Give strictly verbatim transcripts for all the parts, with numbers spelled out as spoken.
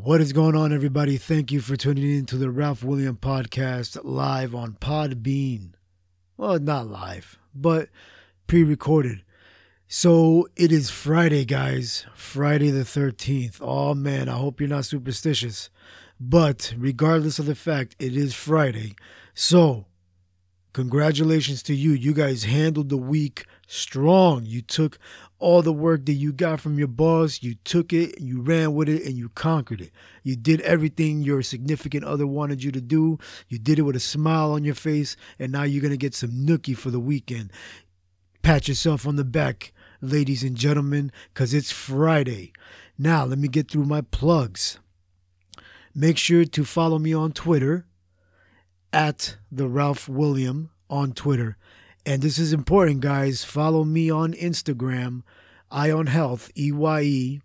What is going on, everybody? Thank you for tuning in to the Ralph William Podcast live on Podbean. Well, not live, but pre-recorded. So it is Friday, guys. Friday the thirteenth. Oh, man, I hope you're not superstitious. But regardless of the fact, it is Friday. So congratulations to you. You guys handled the week strong. You took all the work that you got from your boss, you took it, you ran with it, and you conquered it. You did everything your significant other wanted you to do. You did it with a smile on your face, and now you're going to get some nookie for the weekend. Pat yourself on the back, ladies and gentlemen, because it's Friday. Now, let me get through my plugs. Make sure to follow me on Twitter, at the Ralph William on Twitter. And this is important, guys. Follow me on Instagram, Ion Health, E Y E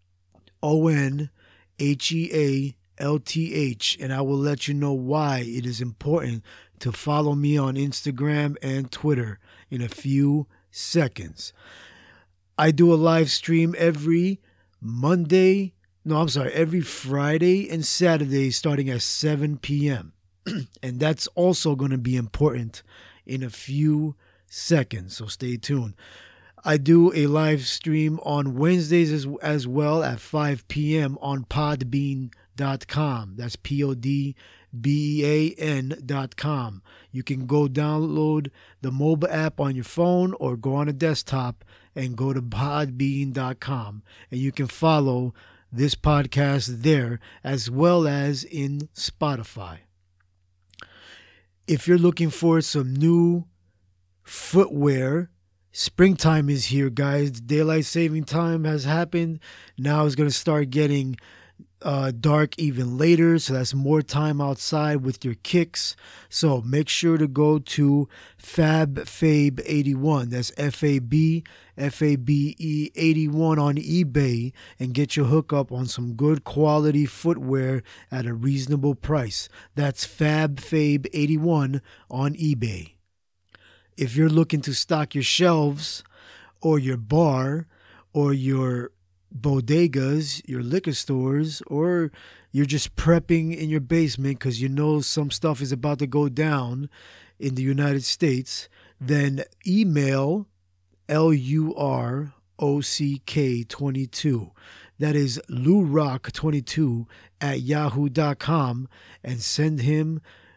O N H E A L T H. And I will let you know why it is important to follow me on Instagram and Twitter in a few seconds. I do a live stream every Monday, no, I'm sorry, every Friday and Saturday starting at seven p.m. And that's also going to be important in a few seconds, so stay tuned. I do a live stream on Wednesdays as, as well at five p.m. on podbean dot com. That's P O D B E A N dot com. You can go download the mobile app on your phone or go on a desktop and go to podbean dot com, and you can follow this podcast there as well as in Spotify. If you're looking for some new footwear, springtime is here, guys. Daylight saving time has happened. Now it's going to start getting uh, dark even later, so that's more time outside with your kicks. So make sure to go to Fab Fabe eighty-one. That's F A B F A B E eighty-one on eBay and get your hookup on some good quality footwear at a reasonable price. That's Fab Fabe eighty-one on eBay. If you're looking to stock your shelves or your bar or your bodegas, your liquor stores, or you're just prepping in your basement because you know some stuff is about to go down in the United States, then email L U R O C K twenty-two. That is Lou Rock twenty-two at yahoo dot com, and send him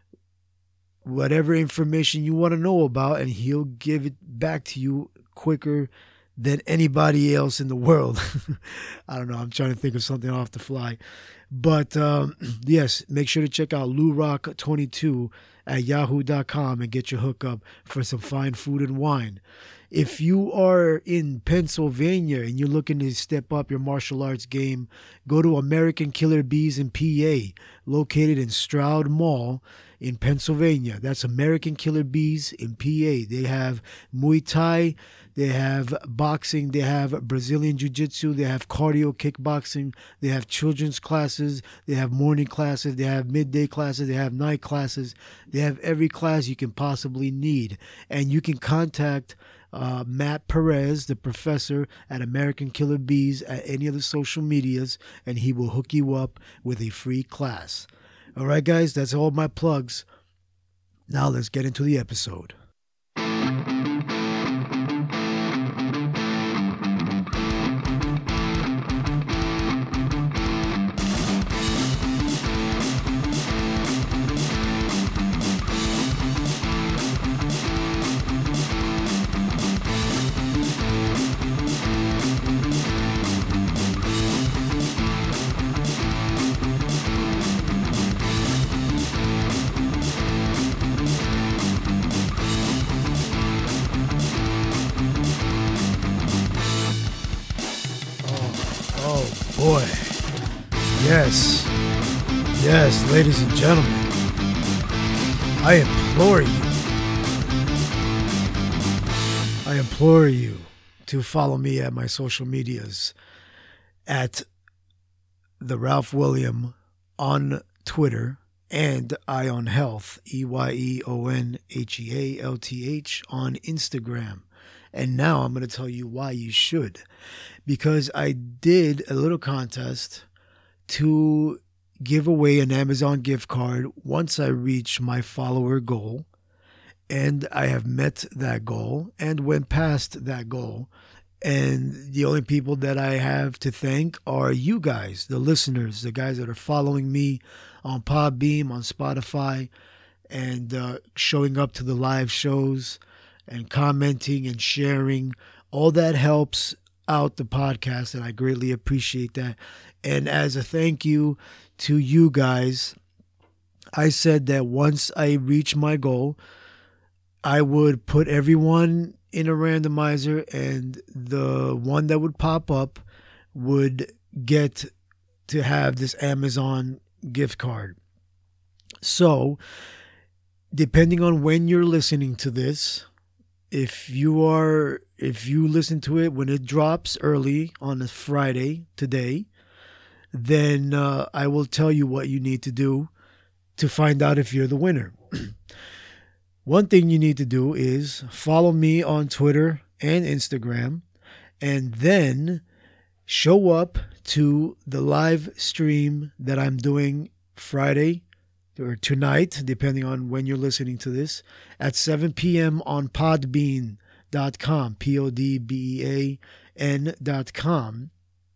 whatever information you want to know about, and he'll give it back to you quicker than anybody else in the world. I don't know. I'm trying to think of something off the fly. But um, yes, make sure to check out Lou Rock twenty-two at yahoo dot com and get your hookup for some fine food and wine. If you are in Pennsylvania and you're looking to step up your martial arts game, go to American Killer Bees in P A, located in Stroud Mall in Pennsylvania. That's American Killer Bees in P A. They have Muay Thai, they have boxing, they have Brazilian Jiu-Jitsu, they have cardio kickboxing, they have children's classes, they have morning classes, they have midday classes, they have night classes. They have every class you can possibly need. And you can contact Uh, Matt Perez, the professor at American Killer Bees, at any of the social medias, and he will hook you up with a free class. All right, guys, that's all my plugs. Now let's get into the episode. Boy, yes, yes, ladies and gentlemen, I implore you, I implore you to follow me at my social medias at the Ralph William on Twitter and Ion Health, E Y E O N H E A L T H on Instagram. And now I'm going to tell you why you should. Because I did a little contest to give away an Amazon gift card once I reach my follower goal. And I have met that goal and went past that goal. And the only people that I have to thank are you guys, the listeners, the guys that are following me on Podbeam, on Spotify, and uh, showing up to the live shows and commenting and sharing. All that helps out the podcast, and I greatly appreciate that. And as a thank you to you guys, I said that once I reach my goal, I would put everyone in a randomizer, and the one that would pop up would get to have this Amazon gift card. So, depending on when you're listening to this, if you are if you listen to it when it drops early on a Friday today, then uh, I will tell you what you need to do to find out if you're the winner. One thing you need to do is follow me on Twitter and Instagram, and then show up to the live stream that I'm doing Friday or tonight, depending on when you're listening to this, at seven p.m. on podbean dot com, P O D B E A N dot com.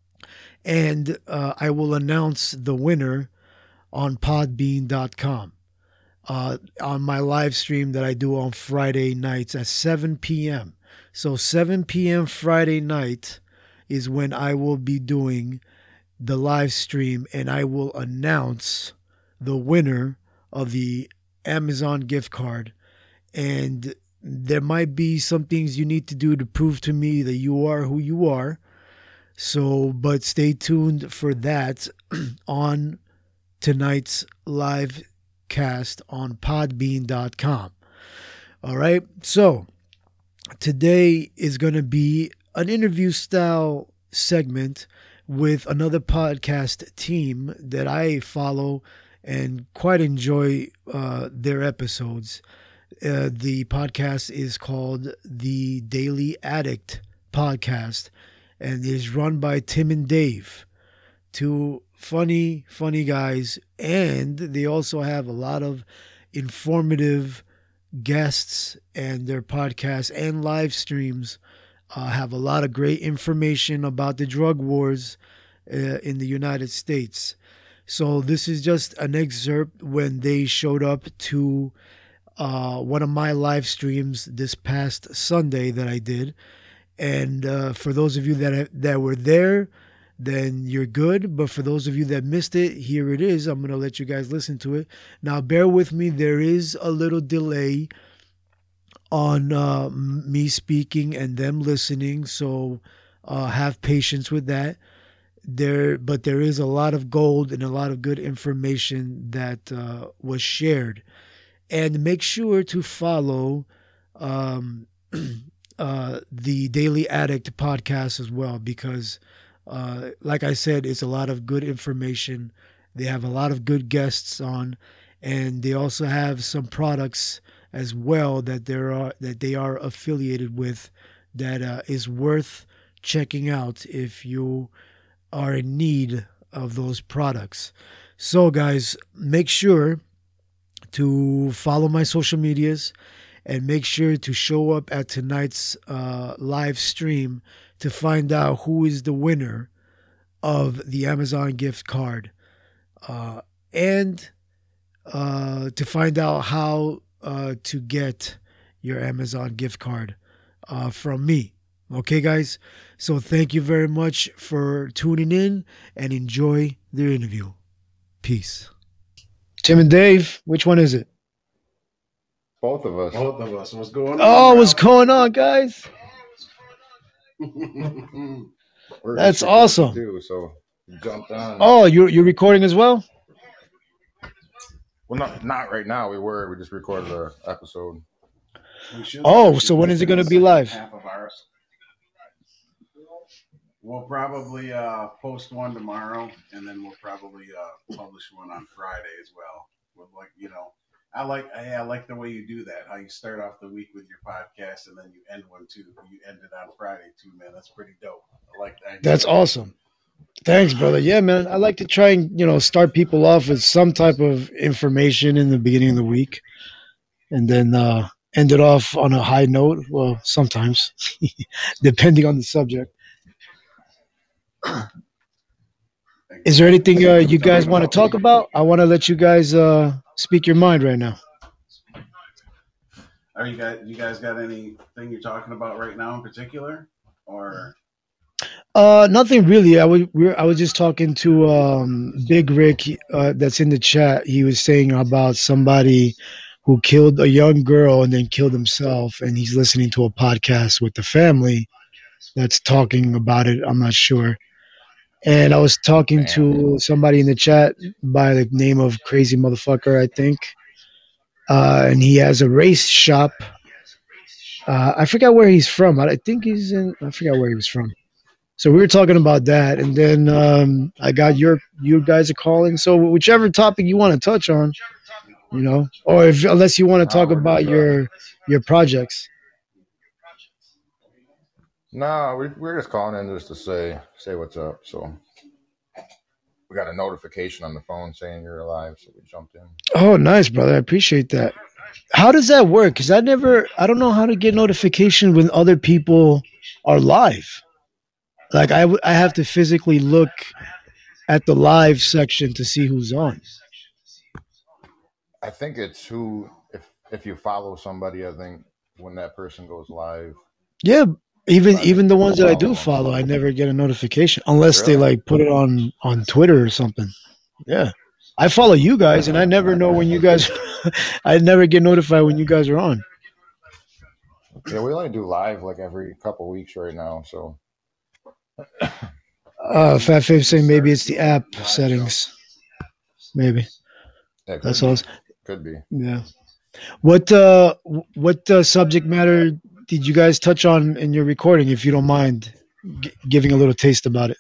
And uh, I will announce the winner on podbean dot com. Uh, on my live stream that I do on Friday nights at seven p.m. So seven p.m. Friday night is when I will be doing the live stream, and I will announce the winner of the Amazon gift card. And there might be some things you need to do to prove to me that you are who you are. So, but stay tuned for that on tonight's live cast on podbean dot com. All right. So today is going to be an interview style segment with another podcast team that I follow and quite enjoy uh, their episodes. Uh, the podcast is called the Daily Addict Podcast, and is run by Tim and Dave, two funny, funny guys, and they also have a lot of informative guests, and their podcasts and live streams uh, have a lot of great information about the drug wars uh, in the United States. So this is just an excerpt when they showed up to uh, one of my live streams this past Sunday that I did. And uh, for those of you that that were there, then you're good. But for those of you that missed it, here it is. I'm going to let you guys listen to it. Now, bear with me. There is a little delay on uh, me speaking and them listening. So uh, have patience with that. There, but there is a lot of gold and a lot of good information that uh, was shared. And make sure to follow um, uh, the Daily Addict podcast as well, because Uh, like I said, it's a lot of good information. They have a lot of good guests on, and they also have some products as well that there are that they are affiliated with that uh, is worth checking out if you are in need of those products. So, guys, make sure to follow my social medias and make sure to show up at tonight's uh, live stream to find out who is the winner of the Amazon gift card, uh, and uh, to find out how uh, to get your Amazon gift card uh, from me. Okay, guys? So thank you very much for tuning in, and enjoy the interview. Peace. Tim and Dave, which one is it? Both of us. Both of us. What's going on? Oh, what's going on, guys? We're That's just recording awesome. Too, so we jumped on. Oh, you're you're recording as well? Well, not not right now. We were. We just recorded an episode. We should- Oh, we should so when do is it the going to be second live? half of ours. We'll probably uh, post one tomorrow, and then we'll probably uh, publish one on Friday as well. With like you know, I like I, I like the way you do that. How you start off the week with your podcast, and then you end one too. You end it on Friday too, man. That's pretty dope. I like that. That's awesome. Thanks, brother. Yeah, man. I like to try and you know start people off with some type of information in the beginning of the week, and then uh, end it off on a high note. Well, sometimes, depending on the subject. Is there Exactly. anything So uh, we were you guys talking want to about talk the. about? I want to let you guys uh, speak your mind right now. Are you guys? You guys got anything you're talking about right now in particular, or? Uh, nothing really. I was we were, I was just talking to um, Big Rick uh, that's in the chat. He was saying about somebody who killed a young girl and then killed himself, and he's listening to a podcast with the family that's talking about it. I'm not sure. And I was talking Damn. to somebody in the chat by the name of Crazy Motherfucker, I think, uh, and he has a race shop. Uh, I forgot where he's from. I think he's in. I forgot where he was from. So we were talking about that, and then um, I got your you guys are calling. So whichever topic you want to touch on, you know, or if unless you want to No, talk we're about just uh your your projects. no, we we're just calling in just to say say what's up. So we got a notification on the phone saying you're alive, so we jumped in. Oh, nice, brother. I appreciate that. How does that work? Because I never, I don't know how to get notification when other people are live. Like I, w- I have to physically look at the live section to see who's on. I think it's who if if you follow somebody, I think when that person goes live, Yeah, even I think even the people ones that I follow do them. follow, I never get a notification unless they Really? like put it on on Twitter or something. Yeah, I follow you guys, and I never know when you guys. I never get notified when you guys are on. Yeah, we only do live like every couple weeks right now. So Yeah, Uh, we Fat we Fave saying just maybe started it's the doing app live settings. shows. Maybe yeah, it that's could all. be, could be. Yeah. What uh what uh, subject matter did you guys touch on in your recording? If you don't mind g- giving a little taste about it.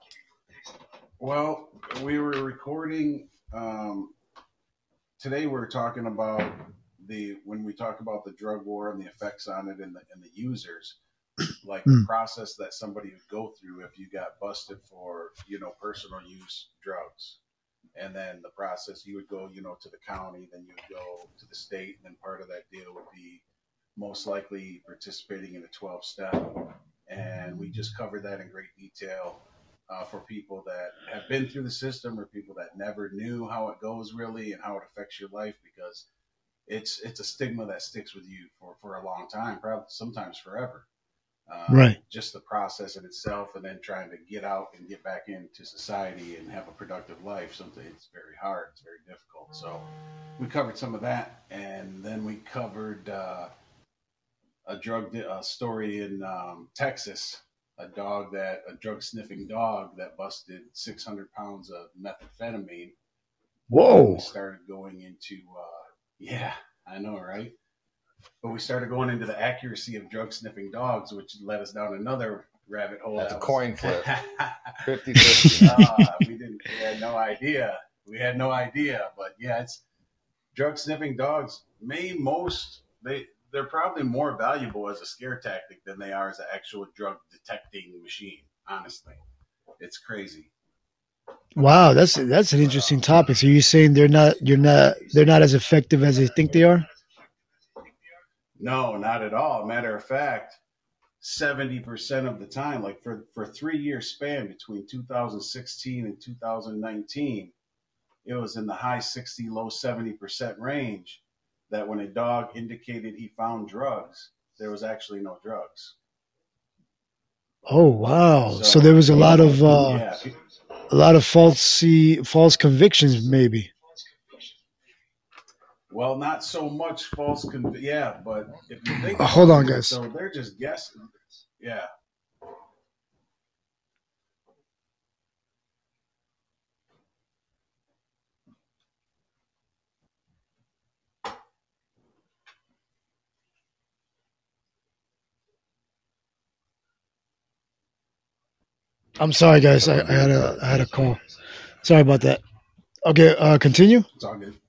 Well, we were recording um, today. We are talking about the when we talk about the drug war and the effects on it and the and the users, like the Hmm. process that somebody would go through if you got busted for you know personal use drugs, and then the process you would go you know to the county, then you would go to the state, and then part of that deal would be most likely participating in a twelve step. And we just covered that in great detail uh, for people that have been through the system or people that never knew how it goes really and how it affects your life, because it's it's a stigma that sticks with you for, for a long time, probably sometimes forever. Um, Right. just the process in itself, and then trying to get out and get back into society and have a productive life. Something it's very hard, it's very difficult. So we covered some of that, and then we covered uh, a drug a story in um, Texas, a dog that a drug sniffing dog that busted six hundred pounds of methamphetamine. And then we Whoa. started going into uh, yeah, I know, right? But we started going into the accuracy of drug sniffing dogs, which led us down another rabbit hole. That's a That was coin flip, fifty fifty. uh, we didn't we had no idea. We had no idea, but yeah, it's drug sniffing dogs may most they they're probably more valuable as a scare tactic than they are as an actual drug detecting machine. Honestly, it's crazy. Wow, that's that's an But interesting um, topic. So you're saying they're not you're not they're not as effective as they think they are? no, not at all. Matter of fact, seventy percent of the time, like for for three year span between two thousand sixteen and two thousand nineteen, it was in the high sixty, low seventy percent range. That when a dog indicated he found drugs, there was actually no drugs. Oh wow. So there So was a lot of uh yeah, a lot of false false convictions maybe. well, not so much false. Con- yeah, but if you think Uh, hold about on it, guys. so they're just guessing. Yeah. I'm sorry guys. That's I, all I had good. a I had a call. Sorry about that. Okay, uh continue. It's all good.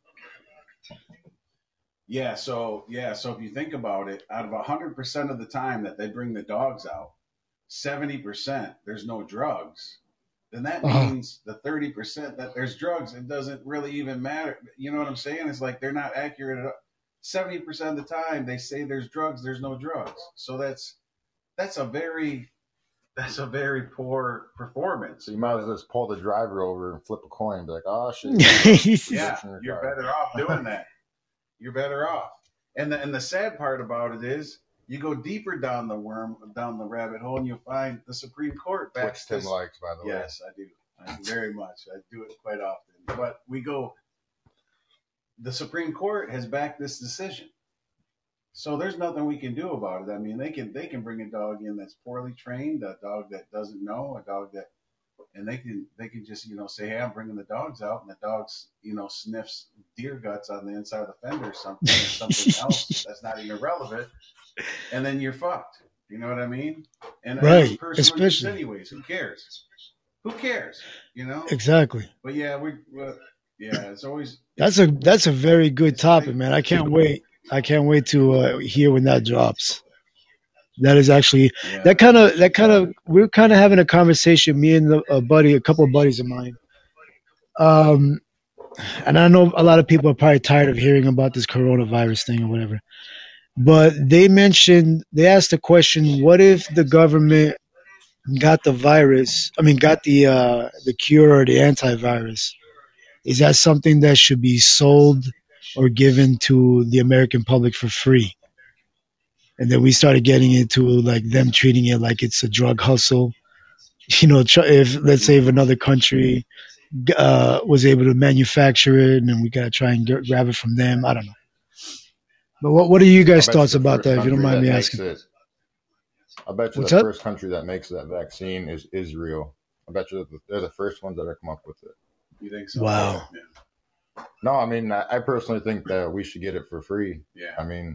Yeah. So yeah. So if you think about it, out of a hundred percent of the time that they bring the dogs out, seventy percent there's no drugs, then that Uh-huh. means the thirty percent that there's drugs. It doesn't really even matter. You know what I'm saying? It's like they're not accurate at all. seventy percent of the time they say there's drugs, there's no drugs. So that's that's a very that's a very poor performance. So you might as well just pull the driver over and flip a coin and be like, oh shit. Yeah, you're better off doing that. You're better off. And the, and the sad part about it is you go deeper down the worm, down the rabbit hole, and you'll find the Supreme Court backs Which Tim this. likes, by the way. Yes, I do. I do very much. I do it quite often. But we go, the Supreme Court has backed this decision. So there's nothing we can do about it. I mean, they can they can bring a dog in that's poorly trained, a dog that doesn't know, a dog that, and they can they can just you know say, hey, I'm bringing the dogs out, and the dogs you know sniffs deer guts on the inside of the fender or something, or something else that's not even relevant, and then you're fucked. You know what I mean? And Right, personal use especially. anyways. Who cares? Who cares? You know? Exactly. But yeah, we well, yeah, it's always That's a that's a very good it's topic, big. man. I can't wait. I can't wait to uh, hear when that drops. That is actually Yeah, that kind we of that should kind uh, of we're kind of having a conversation. Me and the, a buddy, a couple of buddies of mine. Um, and I know a lot of people are probably tired of hearing about this coronavirus thing or whatever. But they mentioned they asked the question: what if the government got the virus? I mean, got the uh, the cure or the antivirus? Is that something that should be sold or given to the American public for free? And then we started getting into like them treating it like it's a drug hustle. You know, tr- if let's say if mhm. another country uh, was able to manufacture it, and then we gotta try and get, grab it from them. I don't know. But what what are you I guys' bet you thoughts the about first that? If you don't country mind that me makes asking. it, I bet you the What's up? first country that makes that vaccine is Israel. I bet you they're the first ones that have come up with it. You think so? Yeah. Wow. Yeah, No, I mean, I I personally think that we should get it for free. yeah, I mean,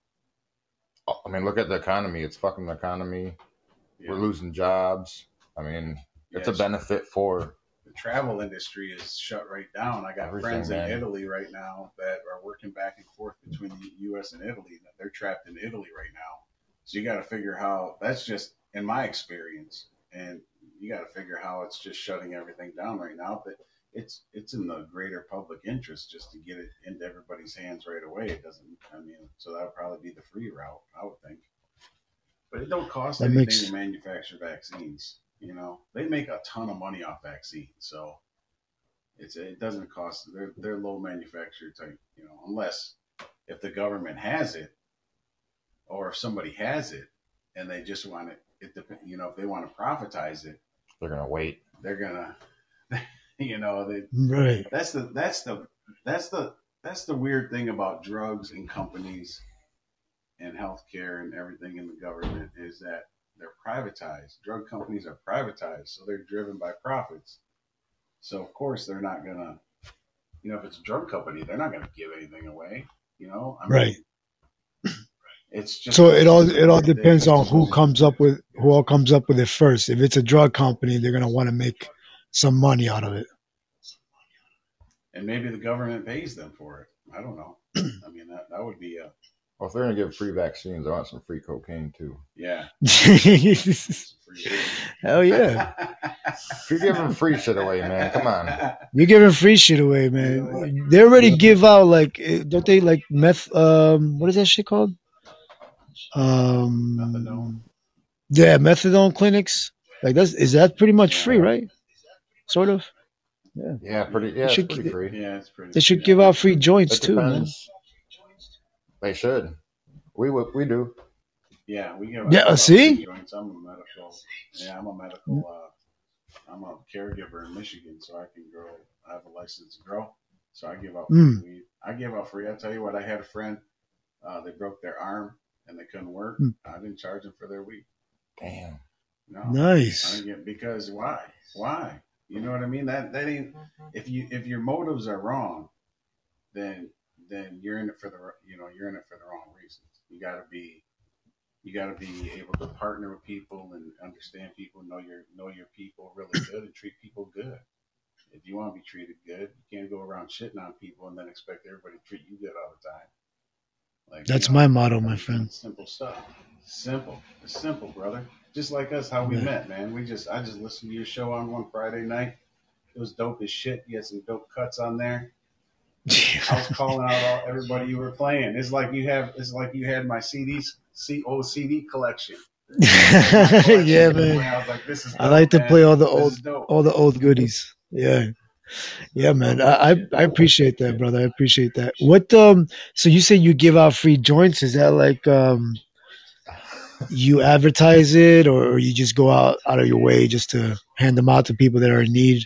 I mean, look at the economy. It's fucking the economy. yeah. We're losing jobs. I mean, it's a Yes. benefit for The travel industry is shut right down. I got everything, friends in man. Italy right now that are working back and forth between the U S and Italy. They're trapped in Italy right now. So you got to figure how that's just in my experience, and you got to figure how it's just shutting everything down right now. But it's it's in the greater public interest just to get it into everybody's hands right away. It doesn't. I mean, so that would probably be the free route, I would think. But it don't cost That anything makes to manufacture vaccines. You know, they make a ton of money off vaccines, so it's it doesn't cost. They're they're low manufacturer type. You know, unless if the government has it or if somebody has it and they just want it. It dep- You know, if they want to profitize it, They're gonna wait. they're gonna. You know, they right. that's the that's the that's the that's the weird thing about drugs and companies and healthcare and everything in the government is that they're privatized. Drug companies are privatized, so they're driven by profits. So of course they're not gonna, you know, if it's a drug company, they're not gonna give anything away. You know, I mean, Right. it's just So a it all system. it all They, depends they on just who comes up with who all comes up with it first. If it's a drug company, they're gonna want to make some money out of it. and maybe the government pays them for it. I don't know. I mean, that, that would be a Well, if they're gonna give free vaccines, I want some free cocaine too. yeah. Hell yeah. If you're giving free shit away, man, come on. You're giving free shit away, man. They already give out like eh, don't they like meth um what is that shit called? Um Methadone. Yeah, methadone clinics. Like that's is that pretty much Yeah. free, right? Sort of. Yeah. Yeah, pretty. They Yeah, it's should pretty they, free. Yeah, it's pretty. they should free. give out free joints It too, man. depends. They should. We would. We do. Yeah, we give. Yeah, I give out see? free joints. I'm a medical. Yeah, I'm a medical. Uh, I'm a caregiver in Michigan, so I can grow. I have a license to grow, so I give out free Mm. weed. I give out free. I tell you what, I had a friend. Uh, they broke their arm and they couldn't work. Mm. I didn't charge them for their weed. Damn. No, I Nice. didn't get because why? Why? You know what I mean? That that ain't. If you if your motives are wrong, then then you're in it for the you know you're in it for the wrong reasons. You got to be you got to be able to partner with people and understand people, know your know your people really good, and treat people good. If you want to be treated good, you can't go around shitting on people and then expect everybody to treat you good all the time. Like That's you know, my motto, my friend. simple stuff. Simple. It's simple, brother. just like us, how we Man. met, man. We just I just listened to your show on one Friday night. It was dope as shit. You had some dope cuts on there. I was calling out all everybody you were playing. It's like you have. It's like you had my C Ds, C O C D collection. collection Yeah, man. I was like, this is dope, I like to man. play all the This old, is dope. all the old goodies. Yeah, yeah, man. I, I I appreciate that, brother. I appreciate that. What um? So you say you give out free joints? Is that like um? You advertise it, or, or you just go out out of your way just to hand them out to people that are in need,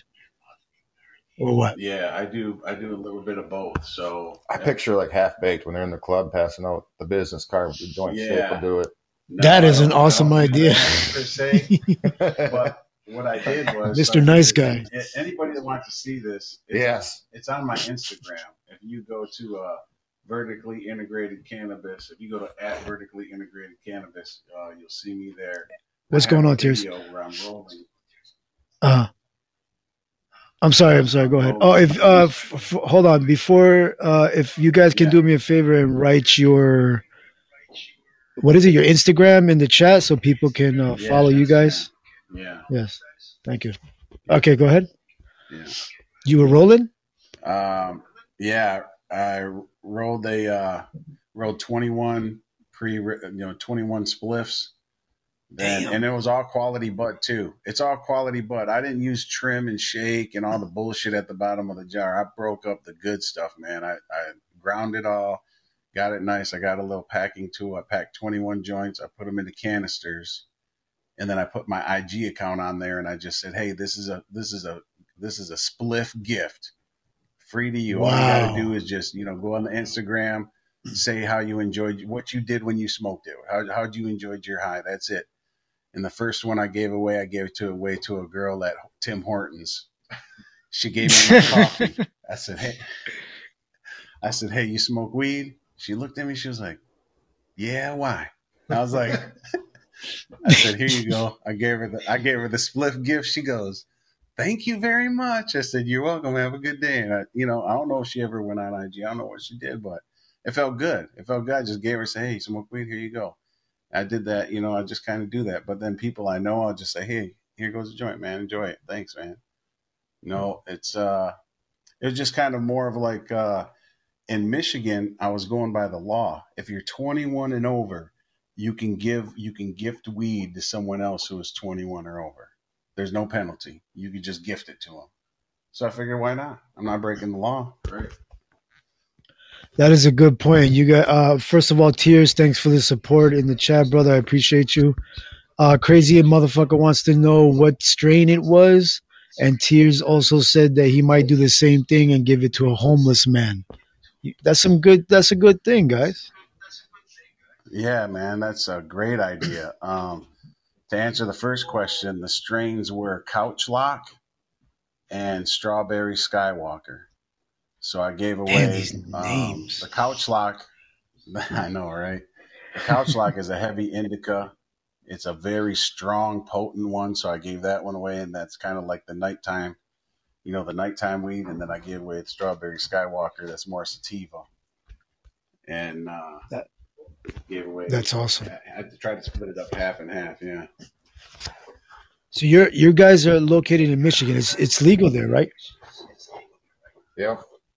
or what? Yeah, I do. I do a little bit of both. So I picture like half baked when they're in the club passing out the business card with the joint yeah. stick will do it. No, That I is an don't- I awesome don't do idea. that per se. But what I did was, Mister so I Nice did- Guy. Anybody that wants to see this, it's, Yes. it's on my Instagram. If you go to uh, vertically integrated cannabis, if you go to at vertically integrated cannabis, uh, you'll see me there. What's I have going a on, Tears? video where I'm rolling. Uh, I'm sorry. I'm sorry. Go ahead. Oh, if uh, f- f- hold on before uh, if you guys can Yeah. do me a favor and write your what is it, your Instagram in the chat so people can uh, Yeah, follow you guys. Yeah. Yes. Thank you. Okay, go ahead. Yeah. You were rolling. Um, yeah, I rolled a uh, rolled twenty-one pre, you know, twenty-one spliffs. Then, Damn. and it was all quality bud too. It's all quality bud. I didn't use trim and shake and all the bullshit at the bottom of the jar. I broke up the good stuff, man. I, I ground it all, got it nice. I got a little packing tool. I packed twenty-one joints. I put them into canisters, and then I put my I G account on there, and I just said, "Hey, this is a this is a this is a spliff gift, free to you. All you got Wow. to do is just you know go on the Instagram, say how you enjoyed what you did when you smoked it. How how'd you enjoyed your high? That's it." And the first one I gave away, I gave it to away to a girl at Tim Hortons. She gave me my coffee. I said, "Hey," I said, "Hey, you smoke weed?" She looked at me. She was like, "Yeah, why?" I was like, I said, "Here you go." I gave her the I gave her the spliff gift. She goes, "Thank you very much." I said, "You're welcome. Have a good day." And I, you know, I don't know if she ever went on I G. I don't know what she did, but it felt good. It felt good. I just gave her, say, "Hey, smoke weed. Here you go." I did that. You know, I just kind of do that. But then people I know, I'll just say, "Hey, here goes a joint, man. Enjoy it. Thanks, man." No, it's uh, it's just kind of more of like uh, in Michigan, I was going by the law. If you're twenty-one and over, you can give you can gift weed to someone else who is twenty-one or over. There's no penalty. You can just gift it to them. So I figured, why not? I'm not breaking the law, right? That is a good point. You got uh, first of all, Tears. Thanks for the support in the chat, brother. I appreciate you. Uh, Crazy motherfucker wants to know what strain it was, and Tears also said that he might do the same thing and give it to a homeless man. That's some good. That's a good thing, guys. Yeah, man, that's a great idea. Um, to answer the first question, the strains were Couch Lock and Strawberry Skywalker. So I gave Damn, away these um, names. the Couch Lock. I know, right? The Couch Lock is a heavy indica. It's a very strong, potent one. So I gave that one away, and that's kind of like the nighttime, you know, the nighttime weed. And then I gave away the Strawberry Skywalker. That's more sativa. And uh, That- gave away. That's awesome. I had to try to split it up half and half. Yeah. So you're you guys are located in Michigan. It's it's legal there, right? Yeah.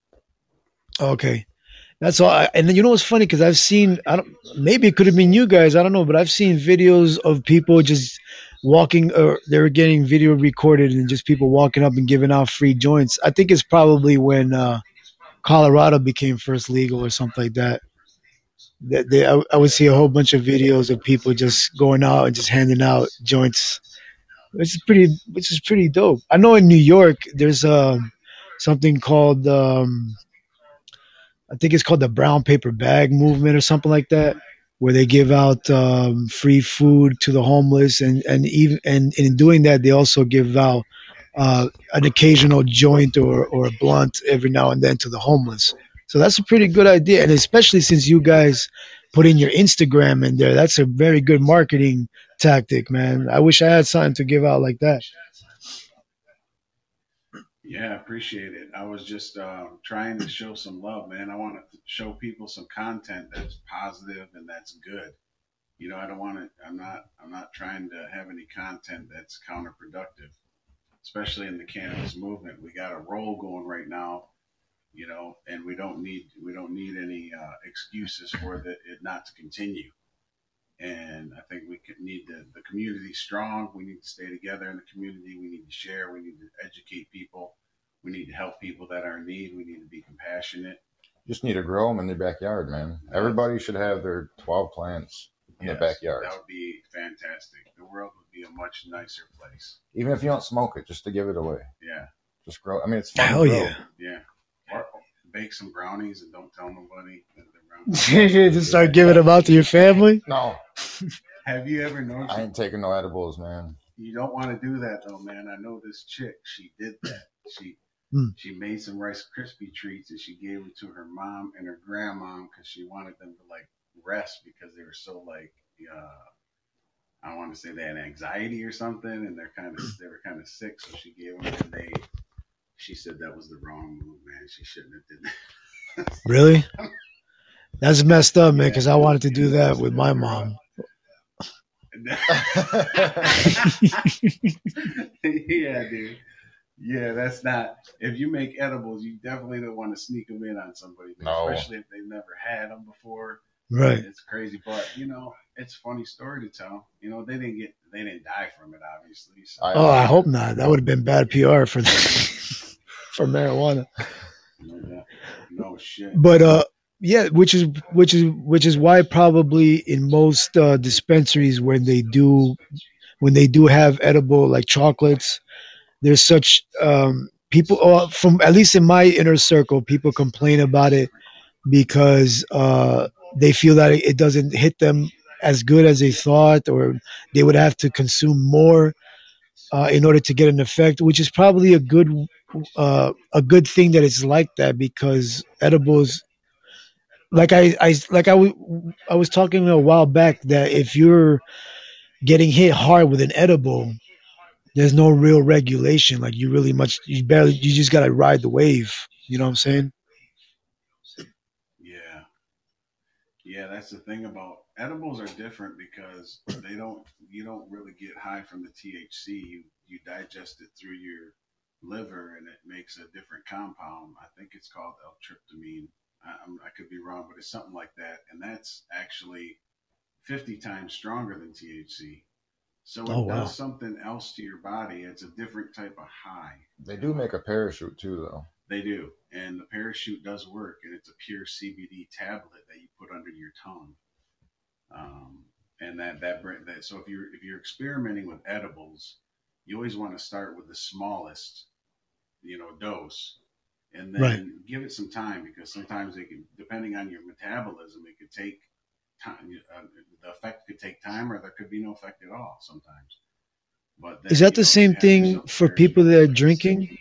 Okay, that's all. I, and then you know what's funny? Because I've seen, I don't, maybe it could have been you guys. I don't know, but I've seen videos of people just walking, or they're getting video recorded, and just people walking up and giving out free joints. I think it's probably when uh, Colorado became first legal or something like that. That they, I, I would see a whole bunch of videos of people just going out and just handing out joints, which is pretty, which is pretty dope. I know in New York there's um, something called. Um, I think it's called the brown paper bag movement or something like that, where they give out um, free food to the homeless, and and even and in doing that, they also give out uh, an occasional joint or or a blunt every now and then to the homeless. So that's a pretty good idea, and especially since you guys put in your Instagram in there, that's a very good marketing tactic, man. I wish I had something to give out like that. Yeah, appreciate it. I was just uh, trying to show some love, man. I want to show people some content that's positive and that's good. You know, I don't want to. I'm not. I'm not trying to have any content that's counterproductive, especially in the cannabis movement. We got a roll going right now, you know, and we don't need we don't need any uh, excuses for the, it not to continue. And I think we could need the, the community strong. We need to stay together in the community. We need to share. We need to educate people. We need to help people that are in need. We need to be compassionate. You just need to grow them in their backyard, man. Everybody should have their twelve plants in Yes, their backyard. that would be fantastic. The world would be a much nicer place. Even if you don't smoke it, just to give it away. Yeah. Just grow. I mean, it's fun Hell to grow. yeah. Yeah. Or bake some brownies and don't tell nobody that they're brownies. Just start giving them out to your family. No, Have you ever noticed? I ain't taking no edibles, man. You don't want to do that though, man. I know this chick. She did that. She Mm. she made some Rice Krispie treats and she gave them to her mom and her grandma because she wanted them to like rest because they were so like uh, I want to say they had anxiety or something and they're kind of they were kind of sick. So she gave them and they. She said that was the wrong move, man. She shouldn't have did that. Really? That's messed up, man. Yeah. Because I wanted to do that with my mom. Yeah, dude. Yeah, that's not. If you make edibles, you definitely don't want to sneak them in on somebody, No. especially if they've never had them before. Right. It's crazy, but you know, it's a funny story to tell. You know, they didn't get, they didn't die from it, obviously. So. I- Oh, I hope not. That would have been bad P R for for marijuana. No, no shit. But uh, yeah, which is which is which is why probably in most uh, dispensaries when they do when they do have edible like chocolates, there's such um, people uh, from at least in my inner circle, people complain about it because uh, they feel that it doesn't hit them as good as they thought, or they would have to consume more uh, in order to get an effect, which is probably a good uh, a good thing that it's like that because edibles, like I, I like I, w- I was talking a while back that if you're getting hit hard with an edible, there's no real regulation. Like you really much, you barely, you just gotta ride the wave. You know what I'm saying? Yeah. Yeah, that's the thing about edibles are different because they don't you don't really get high from the T H C. You you digest it through your liver and it makes a different compound. I think it's called L-tryptamine. I, I'm, I could be wrong, but it's something like that. And that's actually fifty times stronger than T H C. So it Oh, wow. does something else to your body. It's a different type of high. They do make a parachute too, though. They do, and the parachute does work, and it's a pure C B D tablet that you put under your tongue. Um, and that that that so if you're if you're experimenting with edibles, you always want to start with the smallest, you know, dose, and then Right. give it some time because sometimes it can, depending on your metabolism, it could take time. Uh, the effect could take time, or there could be no effect at all sometimes. But then, Is that you the know, same you have thing yourself a for people parachute. that are drinking?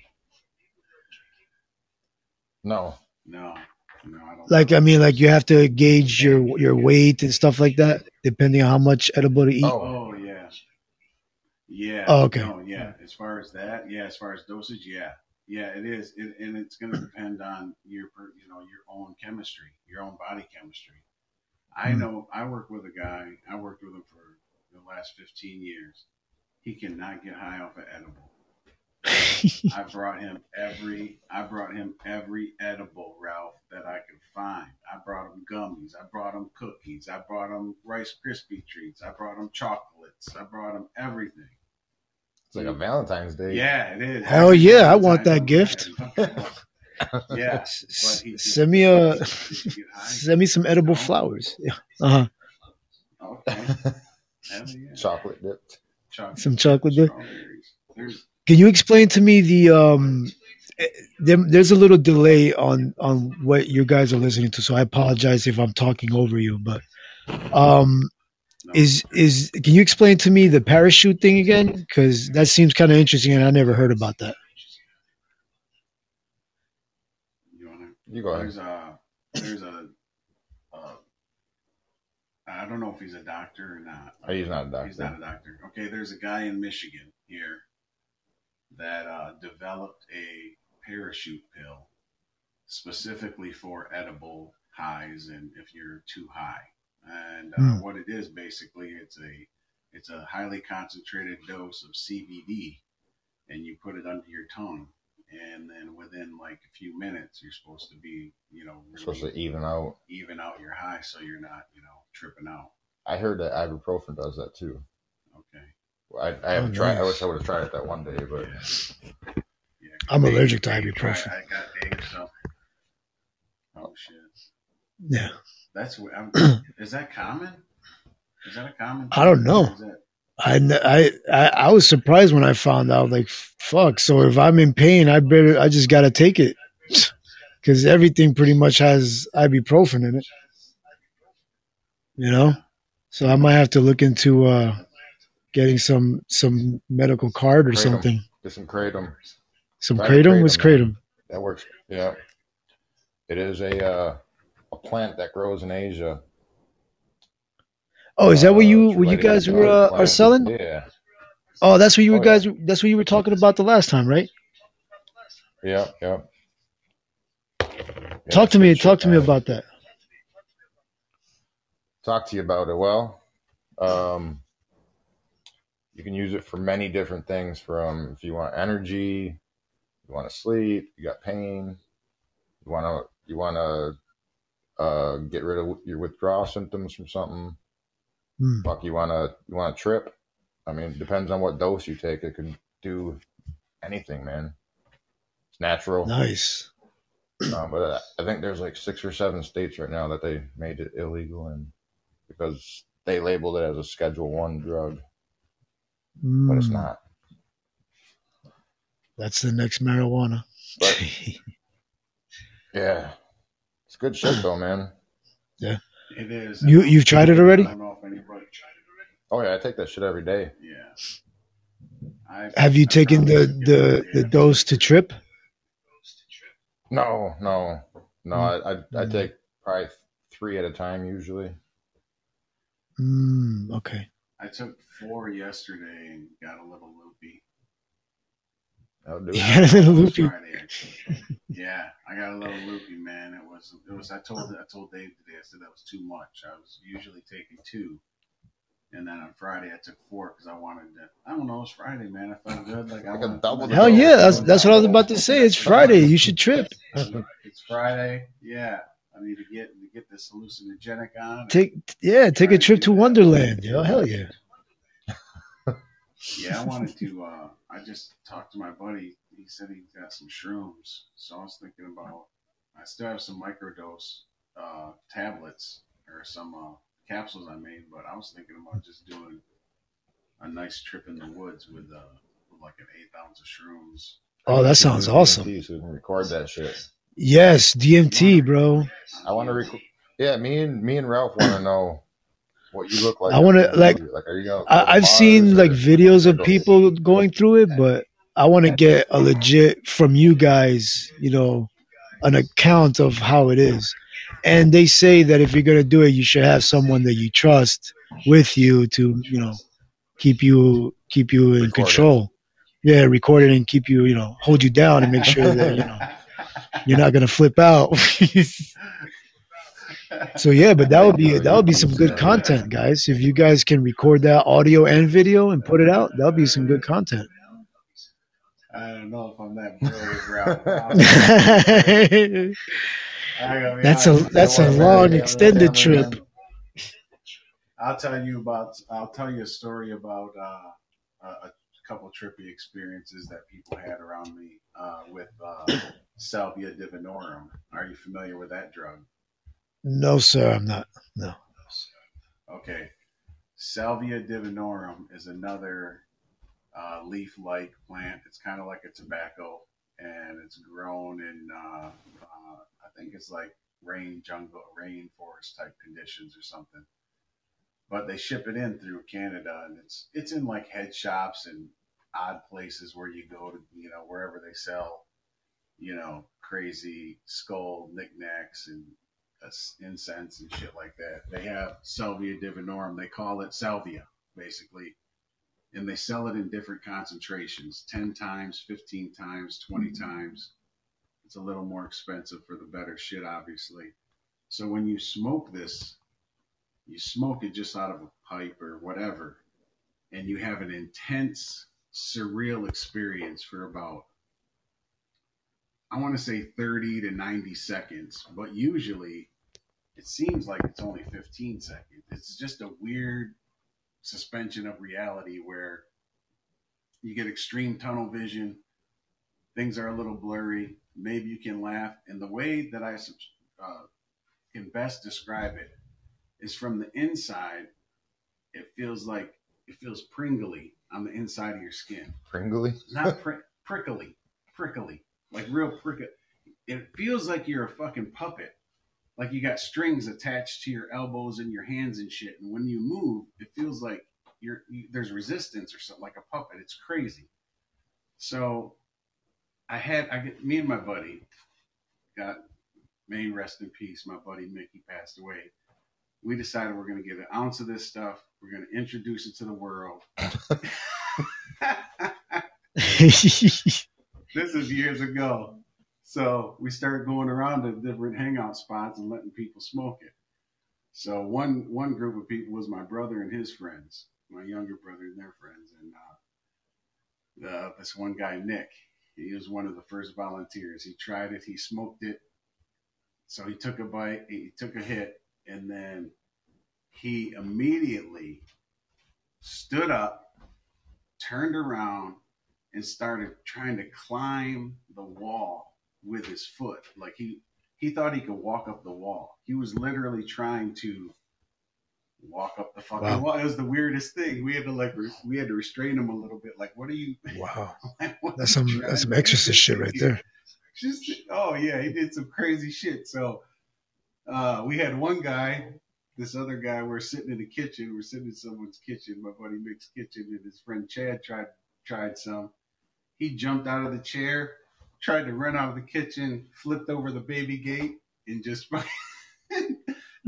No, No, no, I don't. Like, I mean, like you have to gauge your your weight and stuff like that, depending on how much edible to eat. Oh. Oh yeah, yeah. Oh, okay. No, yeah. As far as that, yeah. As far as dosage, yeah, yeah. It is, it, and it's going to depend on your, per- you know, your own chemistry, your own body chemistry. I Hmm. know. I work with a guy. I worked with him for the last fifteen years. He cannot get high off an edible. I brought him every I brought him every edible, Ralph, that I could find. I brought him gummies. I brought him cookies. I brought him Rice Krispie treats. I brought him chocolates. I brought him everything. it's like a Valentine's Day. Yeah, it is. Hell Every yeah, I want Valentine's that Day. gift. Yeah, S- but he just send me a did you get high? send me some edible No? flowers. Yeah. Uh huh. Okay. Hell yeah. Chocolate dipped. Chocolate, Some chocolate dip. strawberries. There's Can you explain to me the um? eh, There, there's a little delay on on what you guys are listening to, so I apologize if I'm talking over you. But um, no. is is can you explain to me the parachute thing again? Because that seems kind of interesting, and I never heard about that. You wanna? You go ahead. There's a there's a uh, I don't know if he's a doctor or not. Oh, he's not a doctor. He's not a doctor. Okay, there's a guy in Michigan here that uh, developed a parachute pill specifically for edible highs and if you're too high. And uh, Hmm. what it is basically, it's a it's a highly concentrated dose of C B D, and you put it under your tongue, and then within like a few minutes, you're supposed to be, you know, Supposed really to even out. even out your high, so you're not, you know, tripping out. I heard that ibuprofen does that too. Okay. Well, I, I Oh, haven't tried. I wish I nice. would have tried it that one day, but Yeah. Yeah. 'Cause I'm Dave, allergic to Dave tried. ibuprofen. I got Dave some. Oh shit. Yeah. That's what I'm. Is that common? Is that a common I don't thing? Or know. is that I, I, I I was surprised when I found out. Like, fuck. So if I'm in pain, I better. I just gotta take it because everything pretty much has ibuprofen in it. You know. yeah? So I might have to look into uh, getting some some medical card or kratom. something. Get some kratom. Some Try the kratom. What's kratom, man. kratom? That works. Yeah, it is a uh, a plant that grows in Asia. Oh, is that what Uh, you it's what you related to guys the were good uh, are plant. selling? Yeah. Oh, that's what you were Oh yeah. guys. That's what you were talking about the last time, right? Yeah. Yeah. Yeah. Talk It's to me. good Talk shit, to me man. about that. Talk to you about it. Well, um, you can use it for many different things. From if you want energy, you want to sleep, you got pain, you want to you want to uh, get rid of your withdrawal symptoms from something. Hmm. Fuck, you want to you want to trip. I mean, it depends on what dose you take. It can do anything, man. It's natural. Nice. Um, but uh, I think there's like six or seven states right now that they made it illegal, and because they labeled it as a Schedule One drug, but it's Hmm. not. That's the next marijuana. But yeah, it's good shit though, man. Yeah. It is. And You um, you've tried it I already? don't know if anybody. Oh yeah, I take that shit every day. Yeah. I Have you I taken probably the took it every the day the at dose least. to trip? No, no, no. No. I I, I Mm. take probably three at a time usually. Mm, okay. I took four yesterday and got a little loopy. I'll do You it. Uh, got a no, little that was loopy. Friday actually. Yeah, I got a little loopy, man. It was it was. I told I told Dave today. I said that was too much. I was usually taking two, and then on Friday I took four because I wanted to. I don't know. It's Friday, man. I felt good. Like I Like a wanted. I'm double like, the Hell fuck it. yeah, I'm that's dose. going that's what I was down. about to say. It's Yeah, Friday. You should trip. it's Friday. Yeah, I need to get to get this hallucinogenic on and Take yeah, take try a to trip do to that. But Wonderland, yo. Hell yeah. yeah, I wanted to. Uh, I just talked to my buddy. He said he got some shrooms, so I was thinking about. I still have some microdose uh, tablets or some uh, capsules I made, but I was thinking about just doing a nice trip in the woods with, uh, with like an eighth ounce of shrooms. I Oh, think that you should sounds use awesome. D M T so we can record that shit. Yes, You want D M T, to bro. record I on want to D M T? record. Yeah, me and me and Ralph want to know what you look like I on want to like D M T. Like, are you gonna go I, to I've Mars seen like or videos you of gonna go? people going through it, but I want to get a legit from you guys, you know, an account of how it is. And they say that if you're gonna do it, you should have someone that you trust with you to, you know, keep you keep you in Record it. control. Yeah, record it and keep you, you know, hold you down and make sure that, you know, you're not gonna flip out. So yeah, but that Yeah, would you be do a that would be some YouTube good channel. content, guys. If you guys can record that audio and video and put it out, that'll be some good content. I don't know if I'm that brave, Ralph. I'll tell you. I gotta be That's a honest with You you. don't that's a want to marry long me on the extended trip. cameraman. I'll tell you about. I'll tell you a story about uh, a, a couple trippy experiences that people had around me uh, with uh, Salvia divinorum. Are you familiar with that drug? No, sir, I'm not. No. Okay, Salvia divinorum is another uh, leaf-like plant. It's kind of like a tobacco, and it's grown in uh, uh, I think it's like rain jungle, rainforest type conditions or something. But they ship it in through Canada, and it's it's in like head shops and odd places where you go to, you know, wherever they sell, you know, crazy skull knickknacks and uh, incense and shit like that. They have Salvia divinorum. They call it salvia, basically, and they sell it in different concentrations: ten times, fifteen times, twenty times. It's a little more expensive for the better shit, obviously. So when you smoke this You smoke it just out of a pipe or whatever, and you have an intense, surreal experience for about, I want to say thirty to ninety seconds, but usually it seems like it's only fifteen seconds. It's just a weird suspension of reality where you get extreme tunnel vision. Things are a little blurry. Maybe you can laugh. And the way that I uh, can best describe it is from the inside, it feels like it feels pringly on the inside of your skin. Pringly? Not pri- prickly, prickly, like real prickly. It feels like you're a fucking puppet. Like you got strings attached to your elbows and your hands and shit. And when you move, it feels like you're you, there's resistance or something, like a puppet. It's crazy. So I had I get me and my buddy got, may rest in peace. My buddy Mickey passed away. We decided we're going to get an ounce of this stuff. We're going to introduce it to the world. This is years ago. So we started going around to different hangout spots and letting people smoke it. So one one group of people was my brother and his friends, my younger brother and their friends. And uh, the, this one guy, Nick, he was one of the first volunteers. He tried it. He smoked it. So he took a bite. He took a hit. And then he immediately stood up, turned around, and started trying to climb the wall with his foot. Like he, he thought he could walk up the wall. He was literally trying to walk up the fucking wow. wall. It was the weirdest thing. We had to like, re- we had to restrain him a little bit. Like, what are you? Wow. That's some, that's some exorcist shit right there. Just, oh yeah, he did some crazy shit. So uh, we had one guy, this other guy, we're sitting in the kitchen. We're sitting in someone's kitchen, my buddy Mick's kitchen, and his friend Chad tried tried some. He jumped out of the chair, tried to run out of the kitchen, flipped over the baby gate, and just did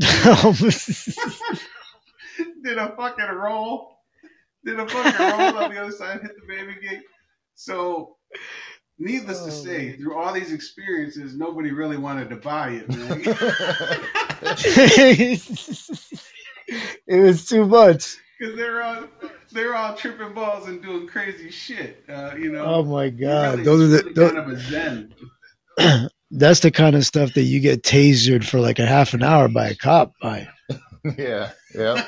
a fucking roll. Did a fucking roll on the other side, hit the baby gate. So, needless to say, through all these experiences, nobody really wanted to buy it, man. It was too much. Because they're all they're all tripping balls and doing crazy shit. Uh, you know. Oh my god, really, those are the really those, kind of a zen. That's the kind of stuff that you get tasered for like a half an hour by a cop. By. Yeah, yeah.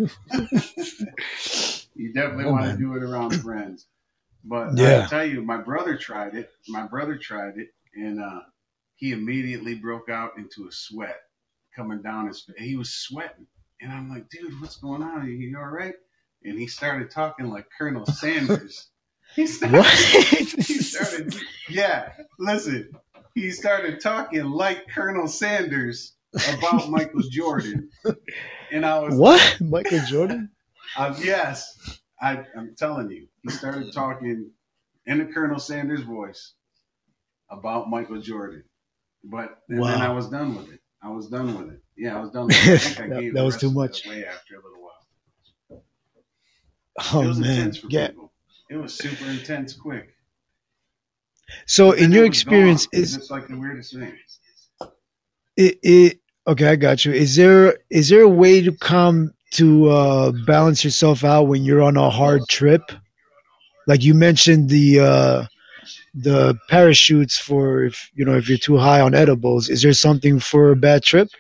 You definitely oh, want man. to do it around friends. But yeah. I'll tell you, my brother tried it. My brother tried it, and uh, he immediately broke out into a sweat coming down his face. He was sweating. And I'm like, dude, what's going on? Are you all right? And he started talking like Colonel Sanders. He started, what? He started, yeah, listen. He started talking like Colonel Sanders about Michael Jordan. And I was what? Like, Michael Jordan? Uh, yes. I, I'm telling you. He started talking in a Colonel Sanders voice about Michael Jordan. But and wow. then I was done with it. I was done with it. Yeah, I was done with it. I think I that, gave that the was rest too of much. Away after a little while. Oh, it was man. intense for yeah. people. It was super intense quick. So in your experience, gone. is it's like the weirdest thing. It, it okay, I got you. Is there is there a way to come to uh, balance yourself out when you're on a hard trip? Like you mentioned the uh, the parachutes for if you know if you're too high on edibles. Is there something for a bad trip?